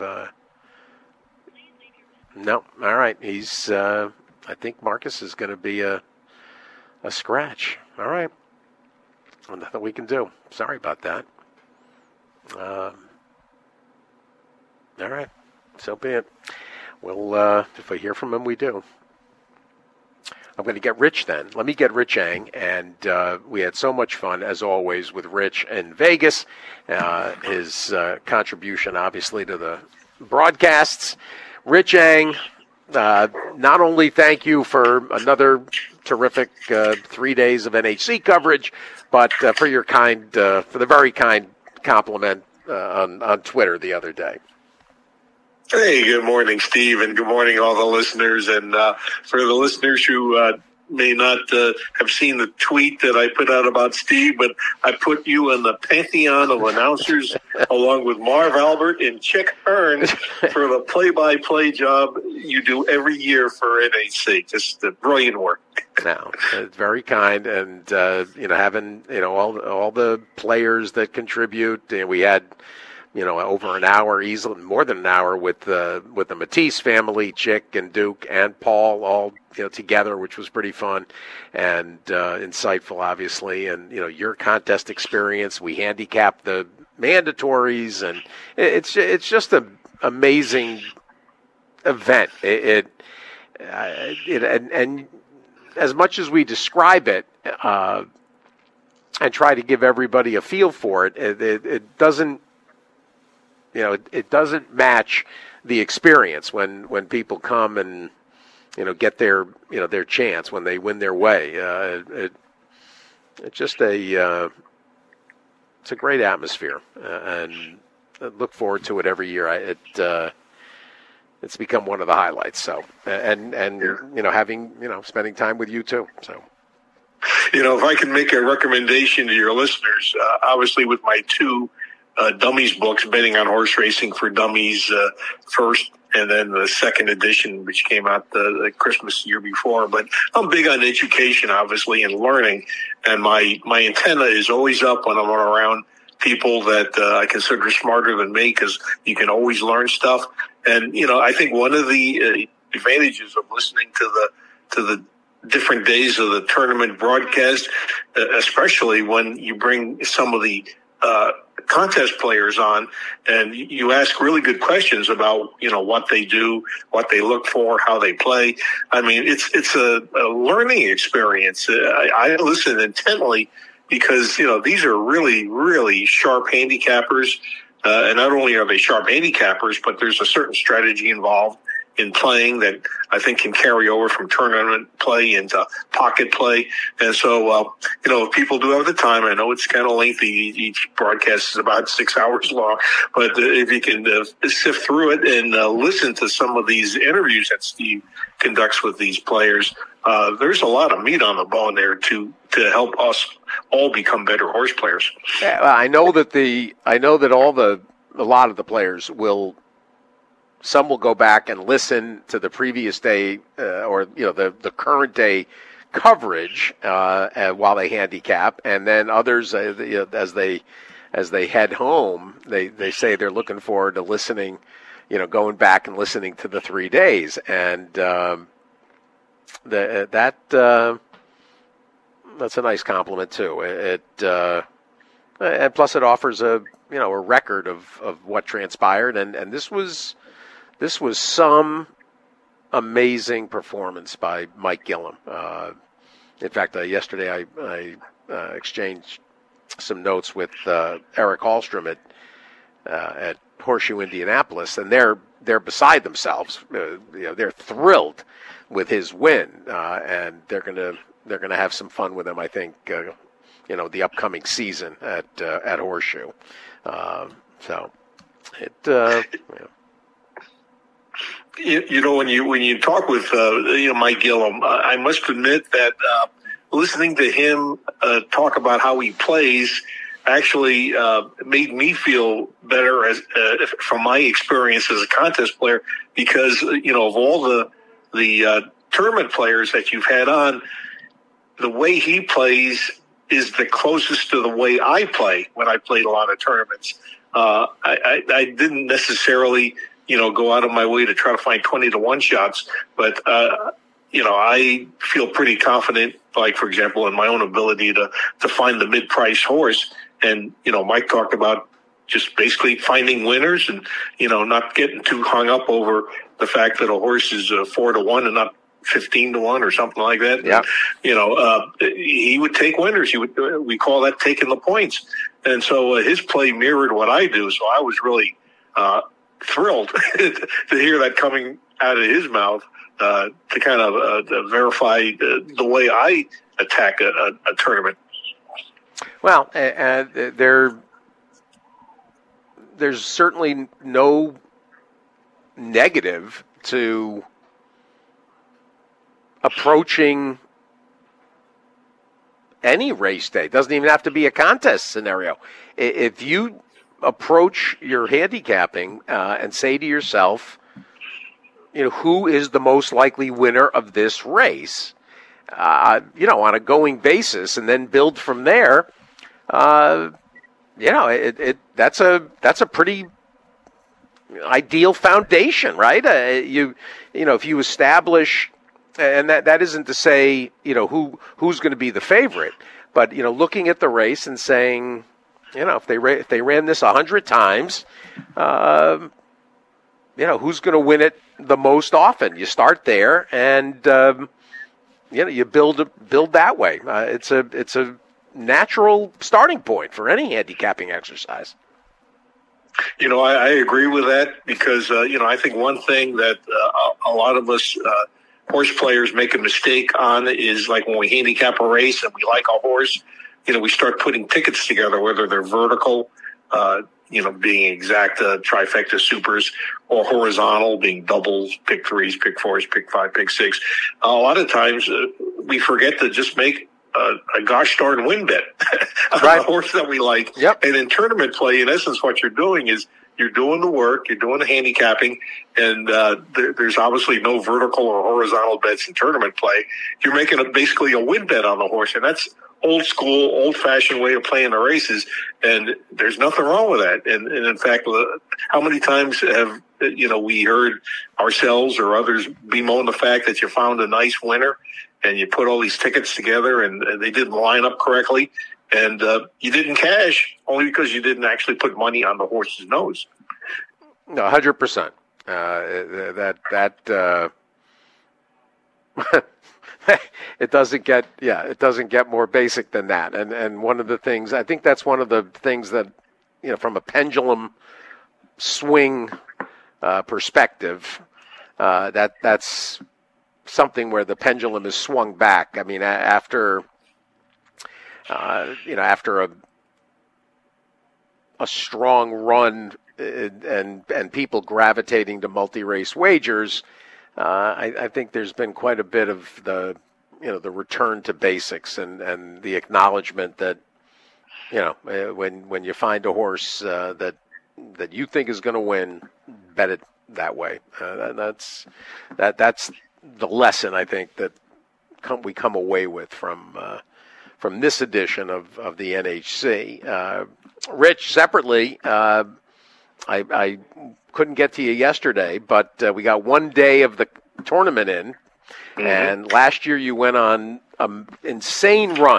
No. All right. He's. I think Marcus is going to be a scratch. All right. Well, nothing we can do. Sorry about that. All right. So be it. We'll, if I hear from him, we do. I'm going to get Rich then. Let me get Rich Eng. And we had so much fun, as always, with Rich in Vegas. His contribution, obviously, to the broadcasts. Rich Eng, not only thank you for another terrific 3 days of NHC coverage, but for your for the very kind compliment on Twitter the other day. Hey, good morning, Steve, and good morning, all the listeners. And for the listeners who may not have seen the tweet that I put out about Steve, but I put you in the pantheon of announcers along with Marv Albert and Chick Hearn for the play-by-play job you do every year for NHC. Just brilliant work. Now, it's very kind, and having all the players that contribute. We had. Over an hour, easily more than an hour with the Matisse family, Chick and Duke and Paul, all together, which was pretty fun and insightful, obviously. And your contest experience, we handicapped the mandatories, and it's just an amazing event. and as much as we describe it and try to give everybody a feel for it, it doesn't, it doesn't match the experience when people come and get their chance when they win their way. It's just it's a great atmosphere, and I look forward to it every year. It's become one of the highlights. So, and having spending time with you too. So, if I can make a recommendation to your listeners, obviously with my two Dummies books, Betting on Horse Racing for Dummies first, and then the second edition, which came out the Christmas year before. But I'm big on education, obviously, and learning. And my antenna is always up when I'm around people that I consider smarter than me, because you can always learn stuff. And, I think one of the advantages of listening to the different days of the tournament broadcast, especially when you bring some of the contest players on and you ask really good questions about, what they do, what they look for, how they play. I mean, it's a learning experience. I listen intently because, these are really, really sharp handicappers. And not only are they sharp handicappers, but there's a certain strategy involved in playing that I think can carry over from tournament play into pocket play. And so, if people do have the time, I know it's kind of lengthy. Each broadcast is about 6 hours long, but if you can sift through it and listen to some of these interviews that Steve conducts with these players, there's a lot of meat on the bone there to help us all become better horse players. Yeah, I know that a lot of the players will. Some will go back and listen to the previous day or the current day coverage while they handicap, and then others as they head home, they say they're looking forward to listening, going back and listening to the 3 days, and that's a nice compliment too. And plus it offers a record of what transpired, and this was some amazing performance by Mike Gillum. In fact, yesterday I exchanged some notes with Eric Hallstrom at Horseshoe Indianapolis, and they're beside themselves. They're thrilled with his win, and they're gonna have some fun with him. I think the upcoming season at Horseshoe. So it. When you talk with Mike Gillum, I must admit that listening to him talk about how he plays actually made me feel better from my experience as a contest player, because of all the tournament players that you've had on, the way he plays is the closest to the way I play when I played a lot of tournaments. I didn't necessarily go out of my way to try to find 20-1 shots. But, I feel pretty confident, like, for example, in my own ability to find the mid-price horse. And, Mike talked about just basically finding winners and, not getting too hung up over the fact that a horse is 4-1 and not 15-1 or something like that. Yeah. He would take winners. We call that taking the points. And so his play mirrored what I do. So I was really, thrilled to hear that coming out of his mouth, to kind of verify the way I attack a tournament. Well, there's certainly no negative to approaching any race day. It doesn't even have to be a contest scenario. If you approach your handicapping and say to yourself, who is the most likely winner of this race, on a going basis, and then build from there, that's a pretty ideal foundation, right? If you establish, and that isn't to say who's going to be the favorite, but looking at the race and saying, if they ran this 100 times, who's going to win it the most often. You start there, and you build that way. It's a natural starting point for any handicapping exercise. I agree with that because, I think one thing that a lot of us horse players make a mistake on is like when we handicap a race and we like a horse, we start putting tickets together, whether they're vertical, being exacta, trifecta supers, or horizontal, being doubles, pick threes, pick fours, pick five, pick six. A lot of times we forget to just make a gosh darn win bet on the horse that we like. Yep. And in tournament play, in essence, what you're doing is you're doing the work, you're doing the handicapping, and there's obviously no vertical or horizontal bets in tournament play. You're making basically a win bet on the horse, and that's old school, old-fashioned way of playing the races, and there's nothing wrong with that. And in fact, how many times have we heard ourselves or others bemoan the fact that you found a nice winner and you put all these tickets together and they didn't line up correctly, and you didn't cash only because you didn't actually put money on the horse's nose. No, 100%. It doesn't get more basic than that. And one of the things, I think that's one of the things that, from a pendulum swing perspective, that's something where the pendulum is swung back. I mean, after a strong run and people gravitating to multi-race wagers, I think there's been quite a bit of the return to basics and the acknowledgement that, when you find a horse that you think is going to win, bet it that way. That's the lesson I think that we come away with from this edition of the NHC. Rich, separately, I couldn't get to you yesterday, but we got one day of the tournament in, and last year you went on an insane run.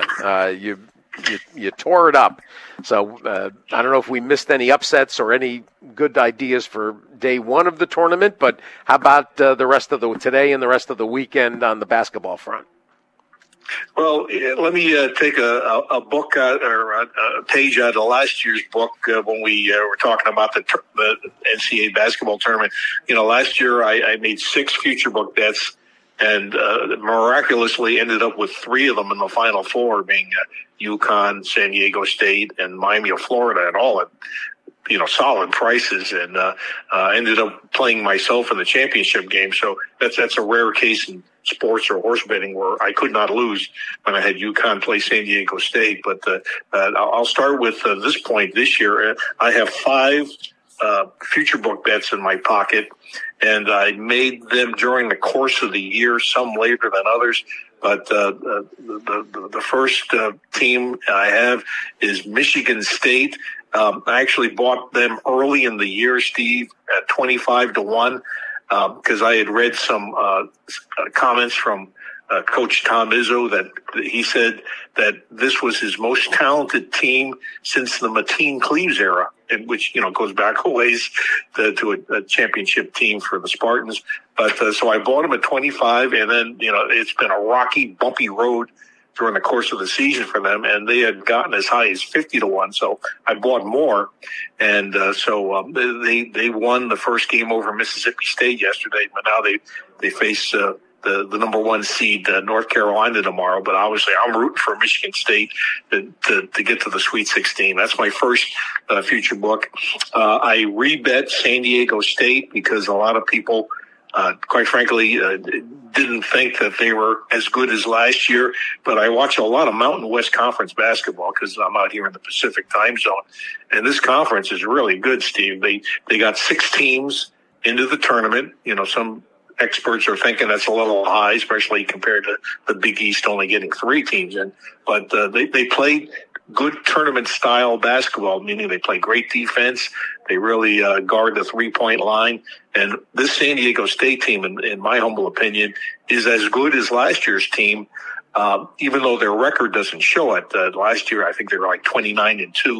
You tore it up. So I don't know if we missed any upsets or any good ideas for day one of the tournament, but how about the rest of today and the rest of the weekend on the basketball front? Well, let me take a book or a page out of last year's book when we were talking about the NCAA basketball tournament. Last year I made 6 future book bets and miraculously ended up with 3 of them in the Final Four, being UConn, San Diego State, and Miami of Florida, and all at solid prices, and ended up playing myself in the championship game. So that's a rare case in sports or horse betting where I could not lose when I had UConn play San Diego State. But I'll start with this point this year. I have 5 future book bets in my pocket, and I made them during the course of the year, some later than others. But the first team I have is Michigan State. I actually bought them early in the year, Steve, at 25-1, because I had read some comments from Coach Tom Izzo that he said that this was his most talented team since the Mateen Cleaves era, which goes back a ways to a championship team for the Spartans. But so I bought them at 25, and then it's been a rocky, bumpy road during the course of the season for them, and they had gotten as high as 50-1. So I bought more, and so they won the first game over Mississippi State yesterday. But now they face the number 1 seed North Carolina tomorrow. But obviously, I'm rooting for Michigan State to get to the Sweet 16. That's my first future book. I rebet San Diego State because a lot of people, quite frankly, didn't think that they were as good as last year. But I watch a lot of Mountain West Conference basketball because I'm out here in the Pacific time zone. And this conference is really good, Steve. They got 6 teams into the tournament. Some experts are thinking that's a little high, especially compared to the Big East only getting 3 teams in. But they played good tournament-style basketball, meaning they play great defense. They really guard the three-point line. And this San Diego State team, in my humble opinion, is as good as last year's team, even though their record doesn't show it. Last year, I think they were like 29-2.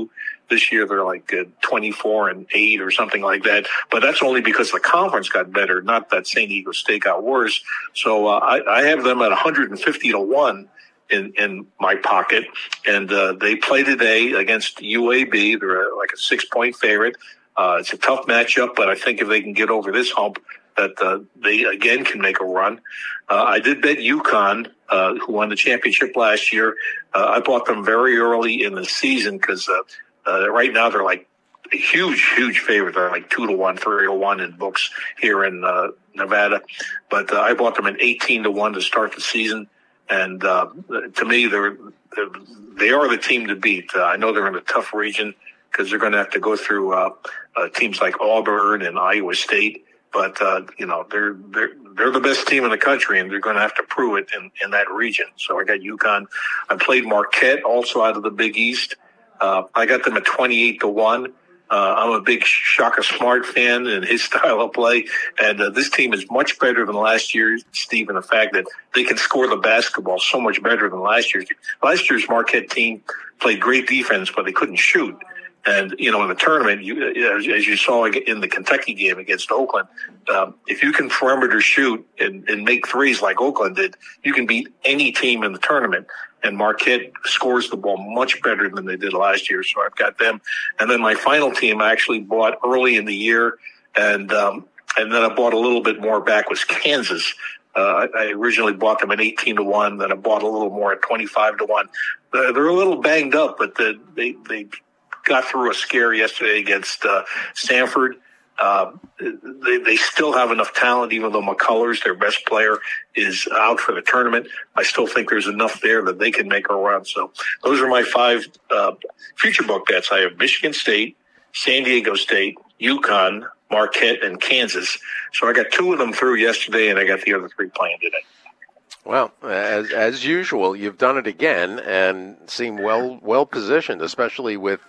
This year they're like 24-8 or something like that. But that's only because the conference got better, not that San Diego State got worse. So I have them at 150-1 in my pocket. And they play today against UAB. They're like a 6-point favorite. It's a tough matchup, but I think if they can get over this hump, that they again can make a run. I did bet UConn, who won the championship last year. I bought them very early in the season because right now they're like a huge favorite. They're like 2-1, 3-1 in books here in Nevada. But I bought them at 18-1 to start the season. And to me, they are the team to beat. I know they're in a tough region because they're going to have to go through teams like Auburn and Iowa State. But they're the best team in the country, and they're going to have to prove it in that region. So I got UConn. I played Marquette, also out of the Big East. I got them at 28-1. I'm a big Shaka Smart fan and his style of play. And this team is much better than last year, Steve, in the fact that they can score the basketball so much better than last year's. Last year's Marquette team played great defense, but they couldn't shoot. And, in the tournament, as you saw in the Kentucky game against Oakland, if you can perimeter shoot and make threes like Oakland did, you can beat any team in the tournament. And Marquette scores the ball much better than they did last year, so I've got them. And then my final team I actually bought early in the year, and then I bought a little bit more back, was Kansas. I originally bought them at 18-1, then I bought a little more at 25-1. They're a little banged up, but they got through a scare yesterday against Stanford. They still have enough talent, even though McCullers, their best player, is out for the tournament. I still think there's enough there that they can make a run. So those are my 5 future book bets. I have Michigan State, San Diego State, UConn, Marquette, and Kansas. So I got 2 of them through yesterday, and I got the other 3 playing today. Well, as usual, you've done it again and seem well positioned, especially with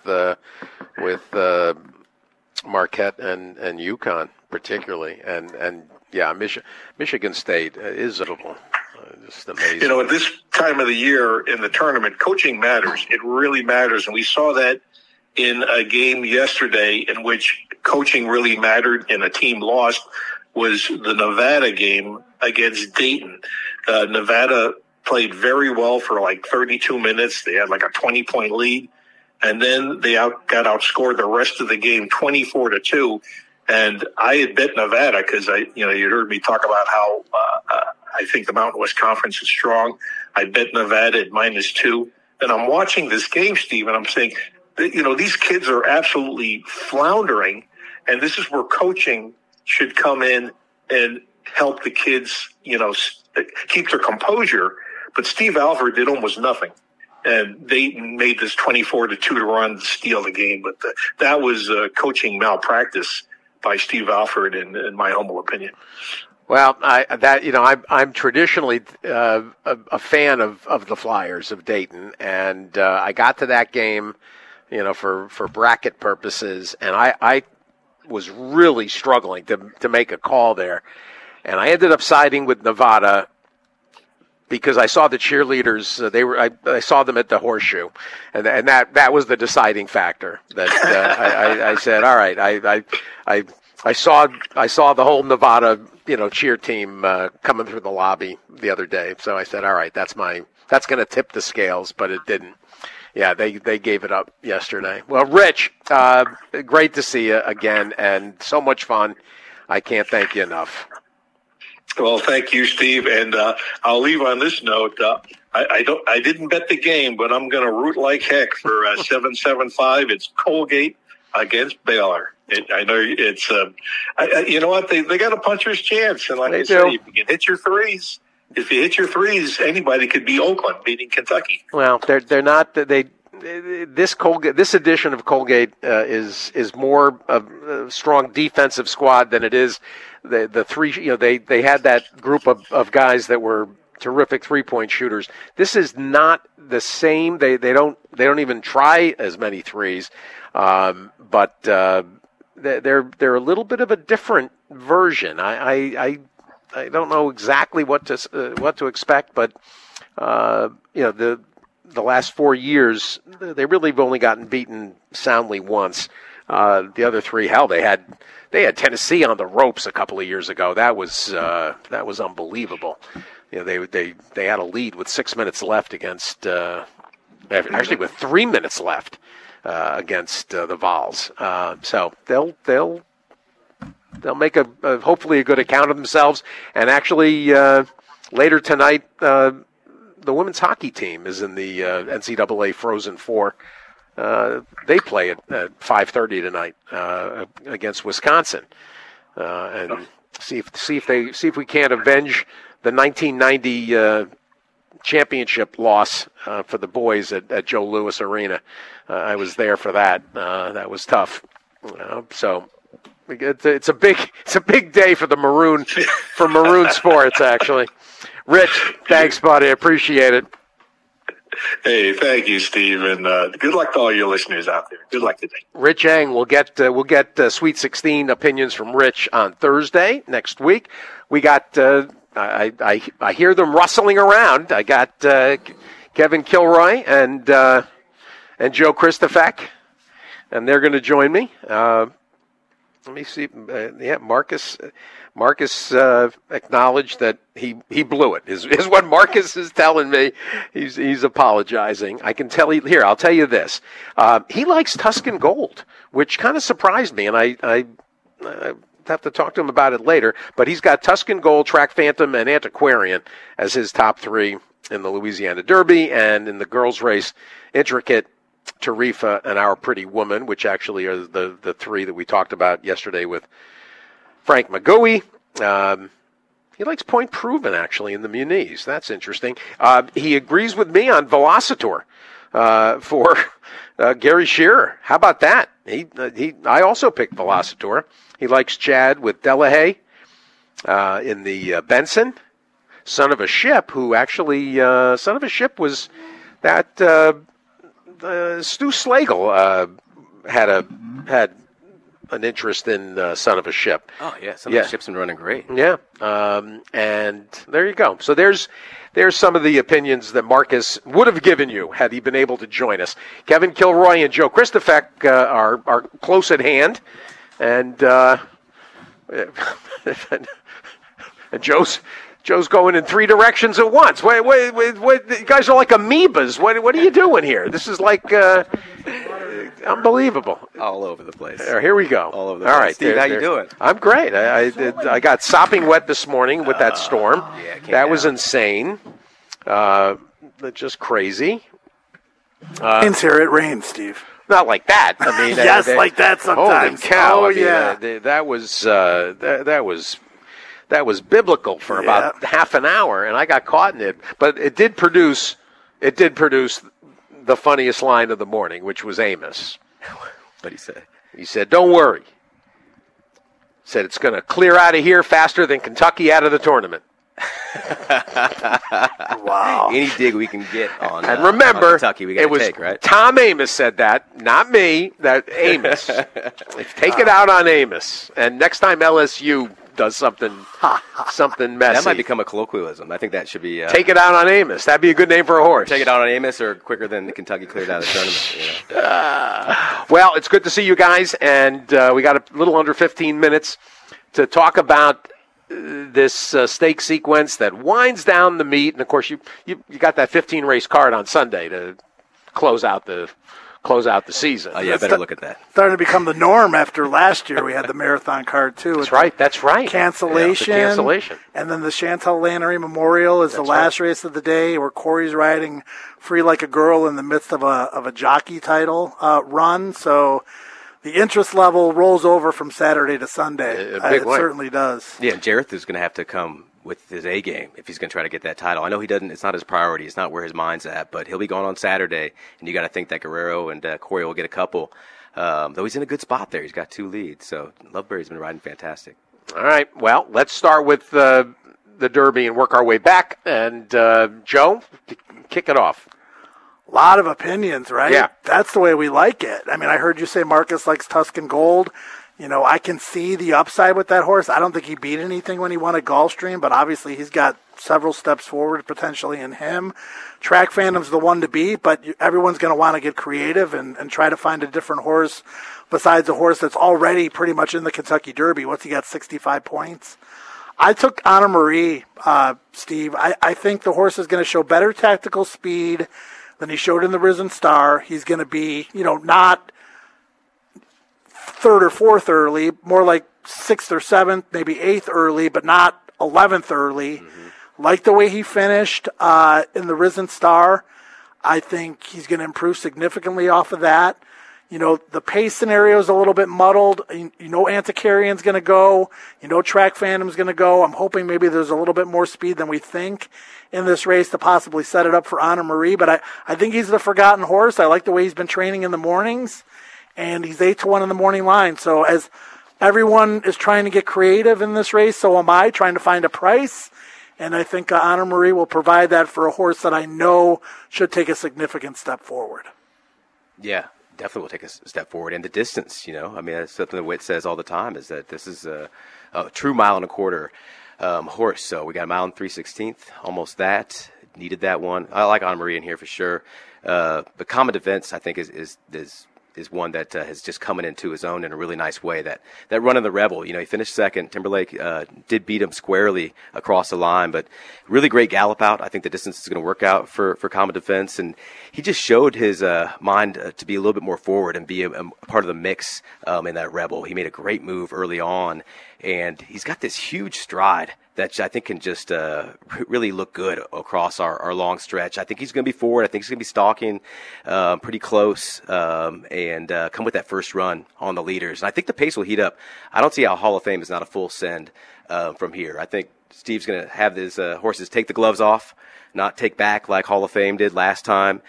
Marquette and UConn particularly, and yeah, Michigan State is just amazing. At this time of the year in the tournament, coaching matters. It really matters, and we saw that in a game yesterday in which coaching really mattered and a team lost. Was the Nevada game against Dayton. Nevada played very well for like 32 minutes. They had like a 20-point lead. And then they got outscored the rest of the game 24-2. And I had bet Nevada because you heard me talk about how I think the Mountain West Conference is strong. I bet Nevada at -2. And I'm watching this game, Steve, and I'm saying, these kids are absolutely floundering. And this is where coaching should come in and help the kids, keep their composure. But Steve Alford did almost nothing. And they made this 24-2 run to steal the game. But that was coaching malpractice by Steve Alford, in my humble opinion. Well, I'm traditionally a fan of the Flyers of Dayton, and I got to that game, for bracket purposes, and I was really struggling to make a call there, and I ended up siding with Nevada because I saw the cheerleaders. I saw them at the Horseshoe, and that was the deciding factor. That I said, all right, I saw the whole Nevada cheer team coming through the lobby the other day. So I said, all right, that's going to tip the scales, but it didn't. Yeah, they gave it up yesterday. Well, Rich, great to see you again, and so much fun. I can't thank you enough. Well, thank you, Steve, and I'll leave on this note. I didn't bet the game, but I'm going to root like heck for 7-7-5. It's Colgate against Baylor. I know it's you know what, they got a puncher's chance, and like I say, if you can hit your threes. If you hit your threes, anybody could be Oakland beating Kentucky. Well, they're not. This edition of Colgate is more of a strong defensive squad than it is the three. They had that group of guys that were terrific 3-point shooters. This is not the same. They don't even try as many threes, but they're a little bit of a different version. I don't know exactly what to expect, but the the last 4 years, they really have only gotten beaten soundly once. The other three, hell, they had Tennessee on the ropes a couple of years ago. That was unbelievable. You know, they had a lead with 6 minutes left against actually with 3 minutes left against the Vols. So they'll make a hopefully a good account of themselves. And actually later tonight, the women's hockey team is in the NCAA Frozen Four. They play at 5:30 tonight against Wisconsin, and see if we can't avenge the 1990 championship loss for the boys at Joe Louis Arena. I was there for that. That was tough. So it's a big day for the maroon sports actually. Rich, thanks, buddy. I appreciate it. Hey, thank you, Steve, and good luck to all your listeners out there. Good luck today. Rich Eng, we'll get Sweet 16 opinions from Rich on Thursday next week. We got I hear them rustling around. I got Kevin Kilroy and Joe Christofek, and they're going to join me. Let me see. Marcus acknowledged that he blew it. Is what Marcus is telling me. He's apologizing. I can tell you here. I'll tell you this. He likes Tuscan Gold, which kind of surprised me, and I have to talk to him about it later. But he's got Tuscan Gold, Track Phantom, and Antiquarian as his top three in the Louisiana Derby, and in the girls' race, Intricate, Tarifa, and Our Pretty Woman, which actually are the three that we talked about yesterday with Frank McGooey. He likes Point Proven, actually, in the Muniz. That's interesting. He agrees with me on Velocitor for Gary Shearer. How about that? I also picked Velocitor. He likes Chad with Delahaye in the Benson. Son of a Ship, who actually, Son of a Ship was that Stu Slagle had an interest in Son of a Ship. Oh, yeah. Son of a Ship's been running great. Yeah. And there you go. So there's some of the opinions that Marcus would have given you had he been able to join us. Kevin Kilroy and Joe Christofek are close at hand. And and Joe's going in three directions at once. Wait, you guys are like amoebas. What are you doing here? This is like unbelievable. All over the place. Here we go. All over the place. All right, Steve, how you doing? I'm great. I got sopping wet this morning with that storm. That was insane. Just crazy. Rains here. It rains, Steve. Not like that. I mean, yes, like that sometimes. Holy cow! Oh, that was biblical for about half an hour, and I got caught in it. But it did produce the funniest line of the morning, which was Amos. What'd he say? He said, "Don't worry." Said it's going to clear out of here faster than Kentucky out of the tournament. Wow! Any dig we can get on, and remember, on Kentucky, we got to take, right? Tom Amos said that, not me. That Amos. Take it out on Amos, and next time LSU does something messy. That might become a colloquialism. I think that should be... take it out on Amos. That'd be a good name for a horse. Take it out on Amos, or quicker than the Kentucky cleared out of the tournament. You know? Well, it's good to see you guys, and we got a little under 15 minutes to talk about this stake sequence that winds down the meet. And, of course, you got that 15-race card on Sunday to close out the season. Oh, yeah, better look at that. Starting to become the norm after last year. We had the marathon card, too. That's right. Cancellation. Yeah, the cancellation. And then the Chantal Lannery Memorial is the last race of the day, where Corey's riding free like a girl in the midst of a jockey title run. So the interest level rolls over from Saturday to Sunday. It certainly does. Yeah, Jareth is going to have to come with his A game if he's going to try to get that title. I know he doesn't. It's not his priority. It's not where his mind's at. But he'll be going on Saturday, and you got to think that Guerrero and Corey will get a couple. Though he's in a good spot there. He's got 2 leads. So Loveberry's been riding fantastic. All right. Well, let's start with the Derby and work our way back. And Joe, kick it off. A lot of opinions, right? Yeah. That's the way we like it. I mean, I heard you say Marcus likes Tuscan Gold. I can see the upside with that horse. I don't think he beat anything when he won at Gulfstream, but obviously he's got several steps forward potentially in him. Track Phantom's the one to beat, but everyone's going to want to get creative and try to find a different horse besides a horse that's already pretty much in the Kentucky Derby. What's he got, 65 points? I took Honor Marie, Steve. I think the horse is going to show better tactical speed than he showed in the Risen Star. He's going to be, not third or fourth early, more like sixth or seventh, maybe eighth early, but not 11th early. Mm-hmm. Like the way he finished in the Risen Star. I think he's going to improve significantly off of that. The pace scenario is a little bit muddled. Antiquarian's going to go. Track Phantom's going to go. I'm hoping maybe there's a little bit more speed than we think in this race to possibly set it up for Honor Marie. But I think he's the forgotten horse. I like the way he's been training in the mornings. And he's 8-1 in the morning line. So as everyone is trying to get creative in this race, so am I, trying to find a price. And I think Honor Marie will provide that for a horse that I know should take a significant step forward. Yeah. Definitely will take a step forward. And the distance, that's something that Witt says all the time, is that this is a true 1.25 mile horse. So we got 1 3/16, almost that. Needed that one. I like Honor Marie in here for sure. The Common Defense, I think, is one that has just coming into his own in a really nice way. That run of the Rebel, he finished second. Timberlake did beat him squarely across the line, but really great gallop out. I think the distance is going to work out for Common Defense, and he just showed his mind to be a little bit more forward and be a part of the mix in that Rebel. He made a great move early on, and he's got this huge stride that I think can just really look good across our long stretch. I think he's going to be forward. I think he's going to be stalking pretty close and come with that first run on the leaders. And I think the pace will heat up. I don't see how Hall of Fame is not a full send from here. I think Steve's going to have his horses take the gloves off, not take back like Hall of Fame did last time,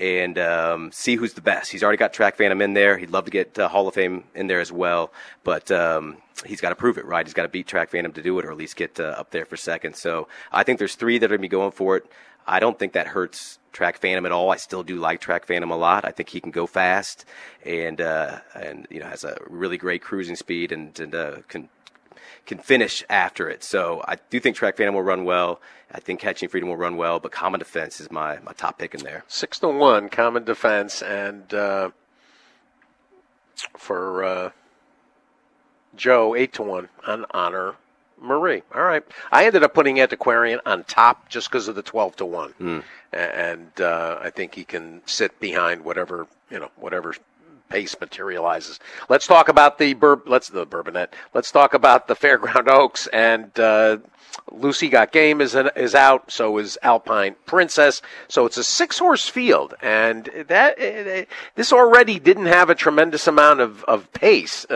and see who's the best. He's already got Track Phantom in there. He'd love to get Hall of Fame in there as well, but he's got to prove it, right? He's got to beat Track Phantom to do it, or at least get up there for second. So I think there's 3 that are going to be going for it. I don't think that hurts Track Phantom at all. I still do like Track Phantom a lot. I think he can go fast and has a really great cruising speed and can finish after it. So I do think Track Phantom will run well. I think Catching Freedom will run well, but Common Defense is my top pick in there. 6-1, Common Defense, and for Joe, 8-1 on Honor Marie. All right. I ended up putting Antiquarian on top just because of the 12-1. And I think he can sit behind whatever pace materializes. Let's talk about the Bourbonette. Let's talk about the Fairground Oaks, and Lucy Got Game is out. So is Alpine Princess. So it's a 6-horse field, and this already didn't have a tremendous amount of pace.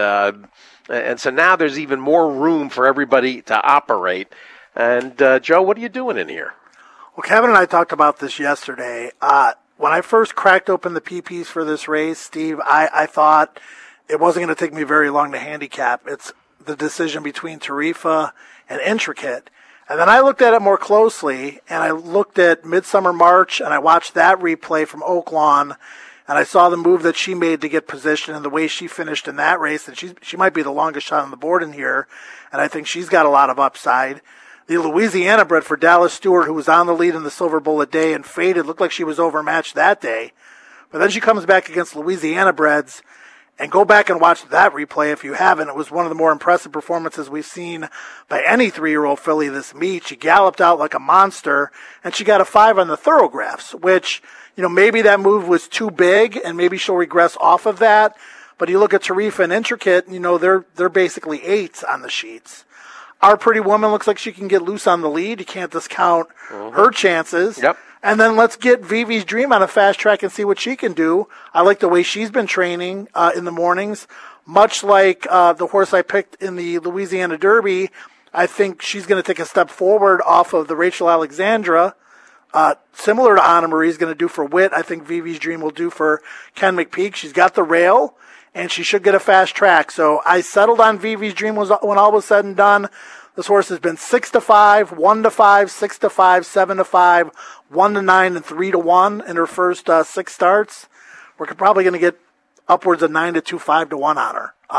And so now there's even more room for everybody to operate. And Joe, what are you doing in here? Well, Kevin and I talked about this yesterday. When I first cracked open the PPs for this race, Steve, I thought it wasn't going to take me very long to handicap. It's the decision between Tarifa and Intricate. And then I looked at it more closely, and I looked at Midsummer March, and I watched that replay from Oaklawn, and I saw the move that she made to get position and the way she finished in that race. And she might be the longest shot on the board in here, and I think she's got a lot of upside. The Louisiana bred for Dallas Stewart, who was on the lead in the Silver Bullet Day and faded, looked like she was overmatched that day. But then she comes back against Louisiana breds, and go back and watch that replay if you haven't. It was one of the more impressive performances we've seen by any 3-year-old filly this meet. She galloped out like a monster, and she got a 5 on the thoroughgraphs, which, maybe that move was too big, and maybe she'll regress off of that. But you look at Tarifa and Intricate, they're basically 8s on the sheets. Our Pretty Woman looks like she can get loose on the lead. You can't discount her chances. Yep. And then let's get Vivi's Dream on a fast track and see what she can do. I like the way she's been training in the mornings. Much like the horse I picked in the Louisiana Derby, I think she's going to take a step forward off of the Rachel Alexandra. Similar to Honor Marie's going to do for Witt, I think Vivi's Dream will do for Ken McPeak. She's got the rail, and she should get a fast track. So I settled on Vivi's Dream when all was said and done. This horse has been 6-5, 1-5, 6-5, 7-5, 1-9, and 3-1 in her first 6 starts. We're probably going to get upwards of 9-2, 5-1 on her.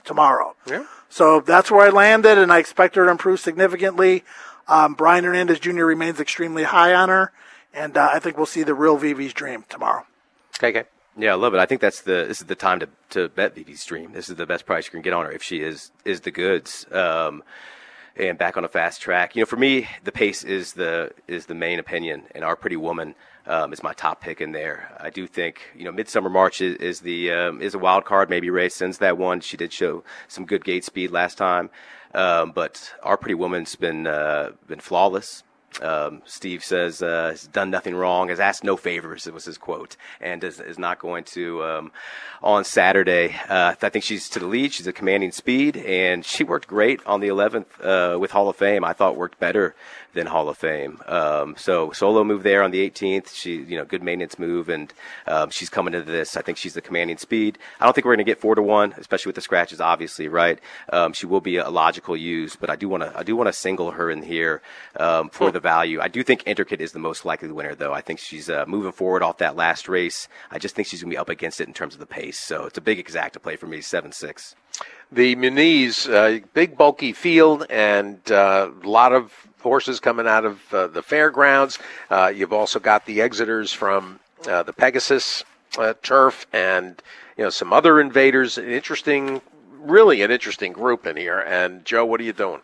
tomorrow. Yeah. So that's where I landed, and I expect her to improve significantly. Brian Hernandez Jr. remains extremely high on her, and I think we'll see the real Vivi's Dream tomorrow. Okay. Yeah, I love it. I think this is the time to bet Vivi's Dream. This is the best price you can get on her if she is the goods. And back on a fast track. You know, for me, the pace is the main opinion, and Our Pretty Woman is my top pick in there. I do think, you know, Midsummer March is a wild card. Maybe Ray sends that one. She did show some good gate speed last time, but Our Pretty Woman's been flawless. Steve says has done nothing wrong, has asked no favors. It was his quote, and is not going to on Saturday. I think she's to the lead. She's a commanding speed, and she worked great on the 11th with Hall of Fame. I thought worked better than Hall of Fame. So solo move there on the 18th. She, you know, good maintenance move, and she's coming into this. I think she's the commanding speed. I don't think we're going to get 4-1, especially with the scratches. Obviously, right? She will be a logical use, but I do want to single her in here for the value. I do think Intricate is the most likely winner, though. I think she's moving forward off that last race. I just think she's going to be up against it in terms of the pace. So it's a big exacta play for me, 7-6. The Muniz, big bulky field, and a lot of horses coming out of the fairgrounds. You've also got the Exeters from the Pegasus turf, and some other invaders. Really an interesting group in here. And Joe, what are you doing?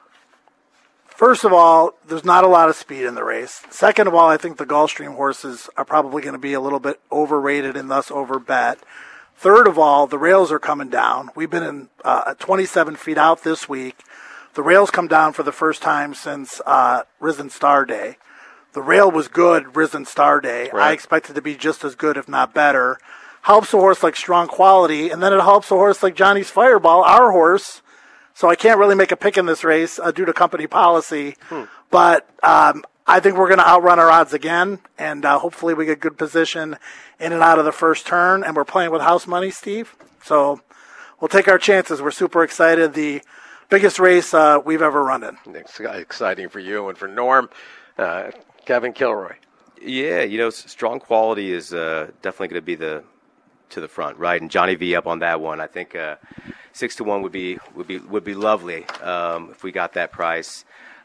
First of all, there's not a lot of speed in the race. Second of all, I think the Gulfstream horses are probably going to be a little bit overrated and thus overbet. Third of all, the rails are coming down. We've been in 27 feet out this week. The rails come down for the first time since Risen Star Day. The rail was good Risen Star Day. Right. I expect it to be just as good, if not better. Helps a horse like Strong Quality, and then it helps a horse like Johnny's Fireball, our horse. So I can't really make a pick in this race due to company policy. But I think we're going to outrun our odds again, and hopefully we get good position in and out of the first turn. And we're playing with house money, Steve. So we'll take our chances. We're super excited. The biggest race we've ever run in. It's exciting for you and for Norm. Kevin Kilroy. Yeah, Strong Quality is definitely going to be to the front, right? And Johnny V up on that one. I think 6-1 would be lovely if we got that price.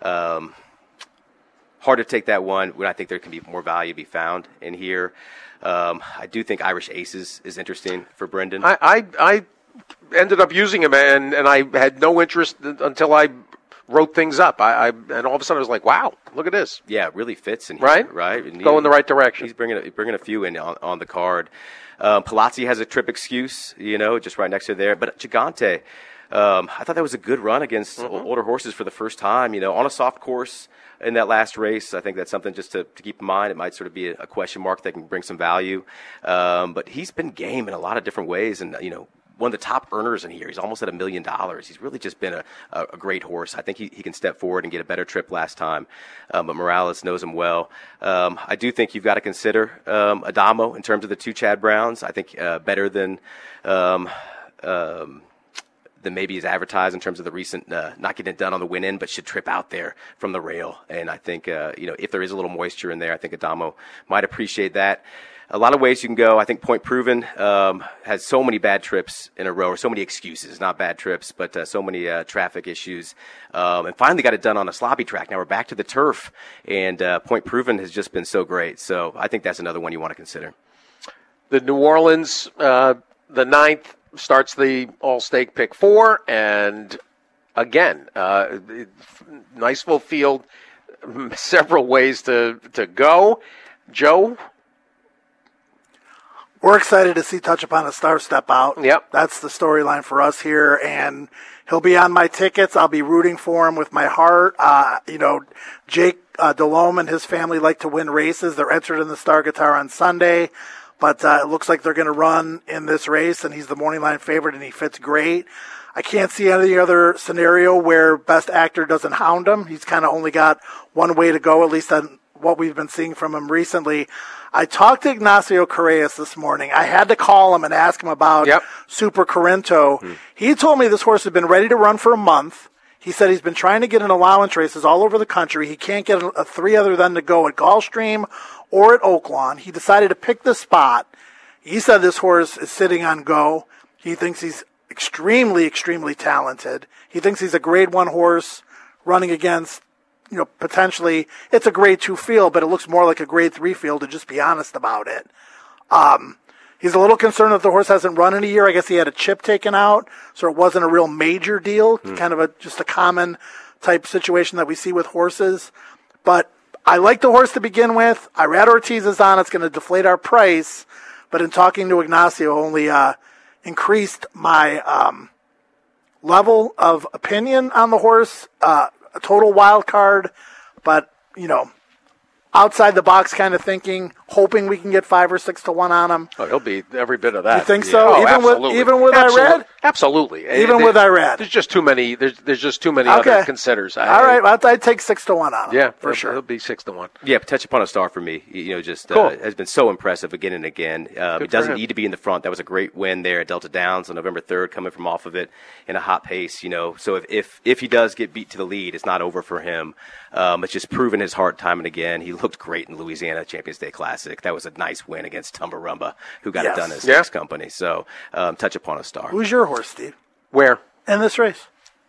Hard to take that one when I think there can be more value be found in here. I do think Irish Aces is interesting for Brendan. I ended up using him, and I had no interest until I wrote things up. And all of a sudden I was like, wow, look at this. Yeah, it really fits in here, right? And go in the right direction. He's bringing a few in on the card. Palazzi has a trip excuse, just right next to there. But Gigante, I thought that was a good run against older horses for the first time, on a soft course in that last race. I think that's something just to keep in mind. It might sort of be a question mark that can bring some value. But he's been game in a lot of different ways, and, one of the top earners in here. He's almost at $1 million. He's really just been a great horse. I think he can step forward and get a better trip last time. But Morales knows him well. I do think you've got to consider Adamo in terms of the two Chad Browns. I think better than maybe is advertised in terms of the recent not getting it done on the win-in, but should trip out there from the rail. And I think, if there is a little moisture in there, I think Adamo might appreciate that. A lot of ways you can go. I think Point Proven has so many bad trips in a row, or so many excuses, not bad trips, but so many traffic issues. And finally got it done on a sloppy track. Now we're back to the turf, and Point Proven has just been so great. So I think that's another one you want to consider. The New Orleans, the 9th, starts the all-stake pick 4, and again, nice full field, several ways to go. Joe? We're excited to see Touch Upon a Star step out. Yep. That's the storyline for us here, and he'll be on my tickets. I'll be rooting for him with my heart. Jake Delhomme and his family like to win races. They're entered in the Star Guitar on Sunday, but it looks like they're going to run in this race, and he's the morning line favorite, and he fits great. I can't see any other scenario where Best Actor doesn't hound him. He's kind of only got one way to go, at least on what we've been seeing from him recently. I talked to Ignacio Correas this morning. I had to call him and ask him about Super Corinto. He told me this horse had been ready to run for a month. He said he's been trying to get in allowance races all over the country. He can't get a 3 other than to go at Gulfstream or at Oaklawn. He decided to pick this spot. He said this horse is sitting on go. He thinks he's extremely, extremely talented. He thinks he's a grade 1 horse running against, potentially, it's a grade 2 field, but it looks more like a grade 3 field, to just be honest about it. He's a little concerned that the horse hasn't run in a year. I guess he had a chip taken out, so it wasn't a real major deal, kind of just a common type situation that we see with horses. But I like the horse to begin with. Irad Ortiz is on. It's going to deflate our price. But in talking to Ignacio, only increased my level of opinion on the horse. A total wild card. But, outside the box kind of thinking, hoping we can get 5 or 6 to 1 on him. Oh, he'll be every bit of that. You think so? Even with Irad? Absolutely. Even with Irad. There's just too many. There's just too many other considers. All right, I'd take 6 to 1 on him. Yeah, for sure. It'll be 6 to 1. Yeah, touch upon a star for me. Cool. Has been so impressive again and again. He doesn't need to be in the front. That was a great win there at Delta Downs on November 3rd, coming from off of it in a hot pace. So if he does get beat to the lead, it's not over for him. It's just proven his heart time and again. He looked great in Louisiana Champions Day Classic. That was a nice win against Tumbarumba, who got it done as his company. So touch upon a star. Who's your horse, Steve? Where? In this race.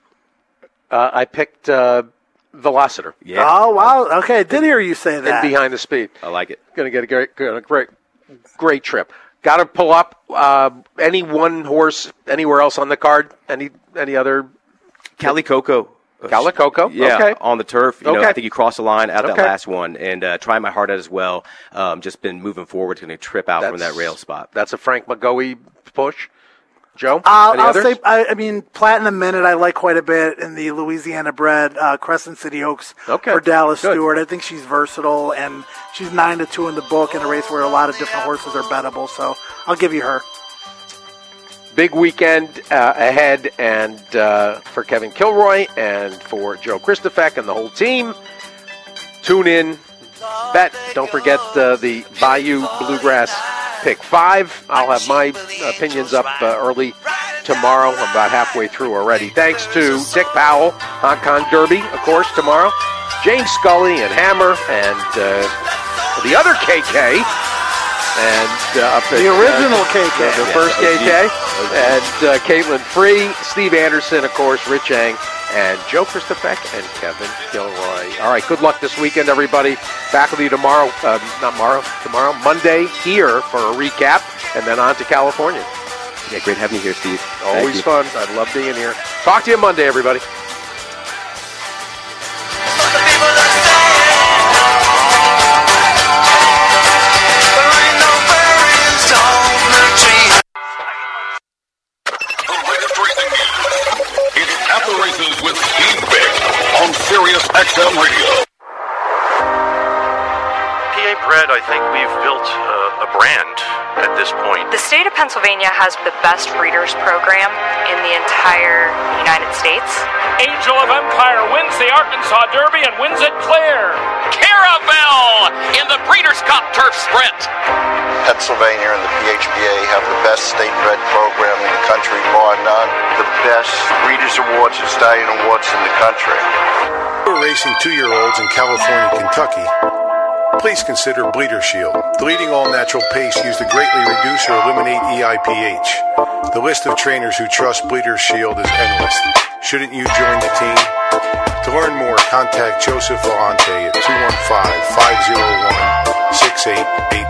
I picked Velociter. Yeah. Oh, wow. Okay, I did hear you say that. And Behind the Speed. I like it. Going to get a great trip. Got to pull up any one horse anywhere else on the card? Any other? Calicoco. Calicoco? Yeah, okay. On the turf. I think you crossed the line out that Okay. last one. And trying my heart out as well. Just been moving forward, going to trip out from that rail spot. That's a Frank McGoey push. Joe? Any I'll others? say, I mean, Platinum Minute I like quite a bit in the Louisiana bred Crescent City Oaks for Dallas Stewart. I think she's versatile, and she's 9 to 2 in the book in a race where a lot of different horses are bettable. So I'll give you her. Big weekend ahead, and for Kevin Kilroy and for Joe Christofek and the whole team. Tune in, bet. Don't forget the Bayou Bluegrass Pick 5. I'll have my opinions up early tomorrow. I'm about halfway through already. Thanks to Dick Powell, Hong Kong Derby, of course, tomorrow. James Scully and Hammer and the other KK. And up at the original KK. The first KK. And Caitlin Free, Steve Anderson, of course, Rich Eng, and Joe Christofek and Kevin Kilroy. All right, good luck this weekend, everybody. Back with you tomorrow, tomorrow, Monday, here for a recap, and then on to California. Yeah, great having you here, Steve. Always fun. I love being here. Talk to you Monday, everybody. At the Races with Steve Vick on Sirius XM Radio. PA Bred, I think we've built a brand at this point. The state of Pennsylvania has the best breeders program in the entire United States. Angel of Empire wins the Arkansas Derby and wins it clear. Caravel in the Breeders' Cup Turf Sprint. Pennsylvania and the PHBA have the best state-bred program in the country, bar none. The best Breeders' Awards and Stallion Awards in the country. For racing 2-year-olds in California, Kentucky, please consider Bleeder Shield. The leading all-natural paste used to greatly reduce or eliminate EIPH. The list of trainers who trust Bleeder Shield is endless. Shouldn't you join the team? To learn more, contact Joseph Vellante at 215-501-6888.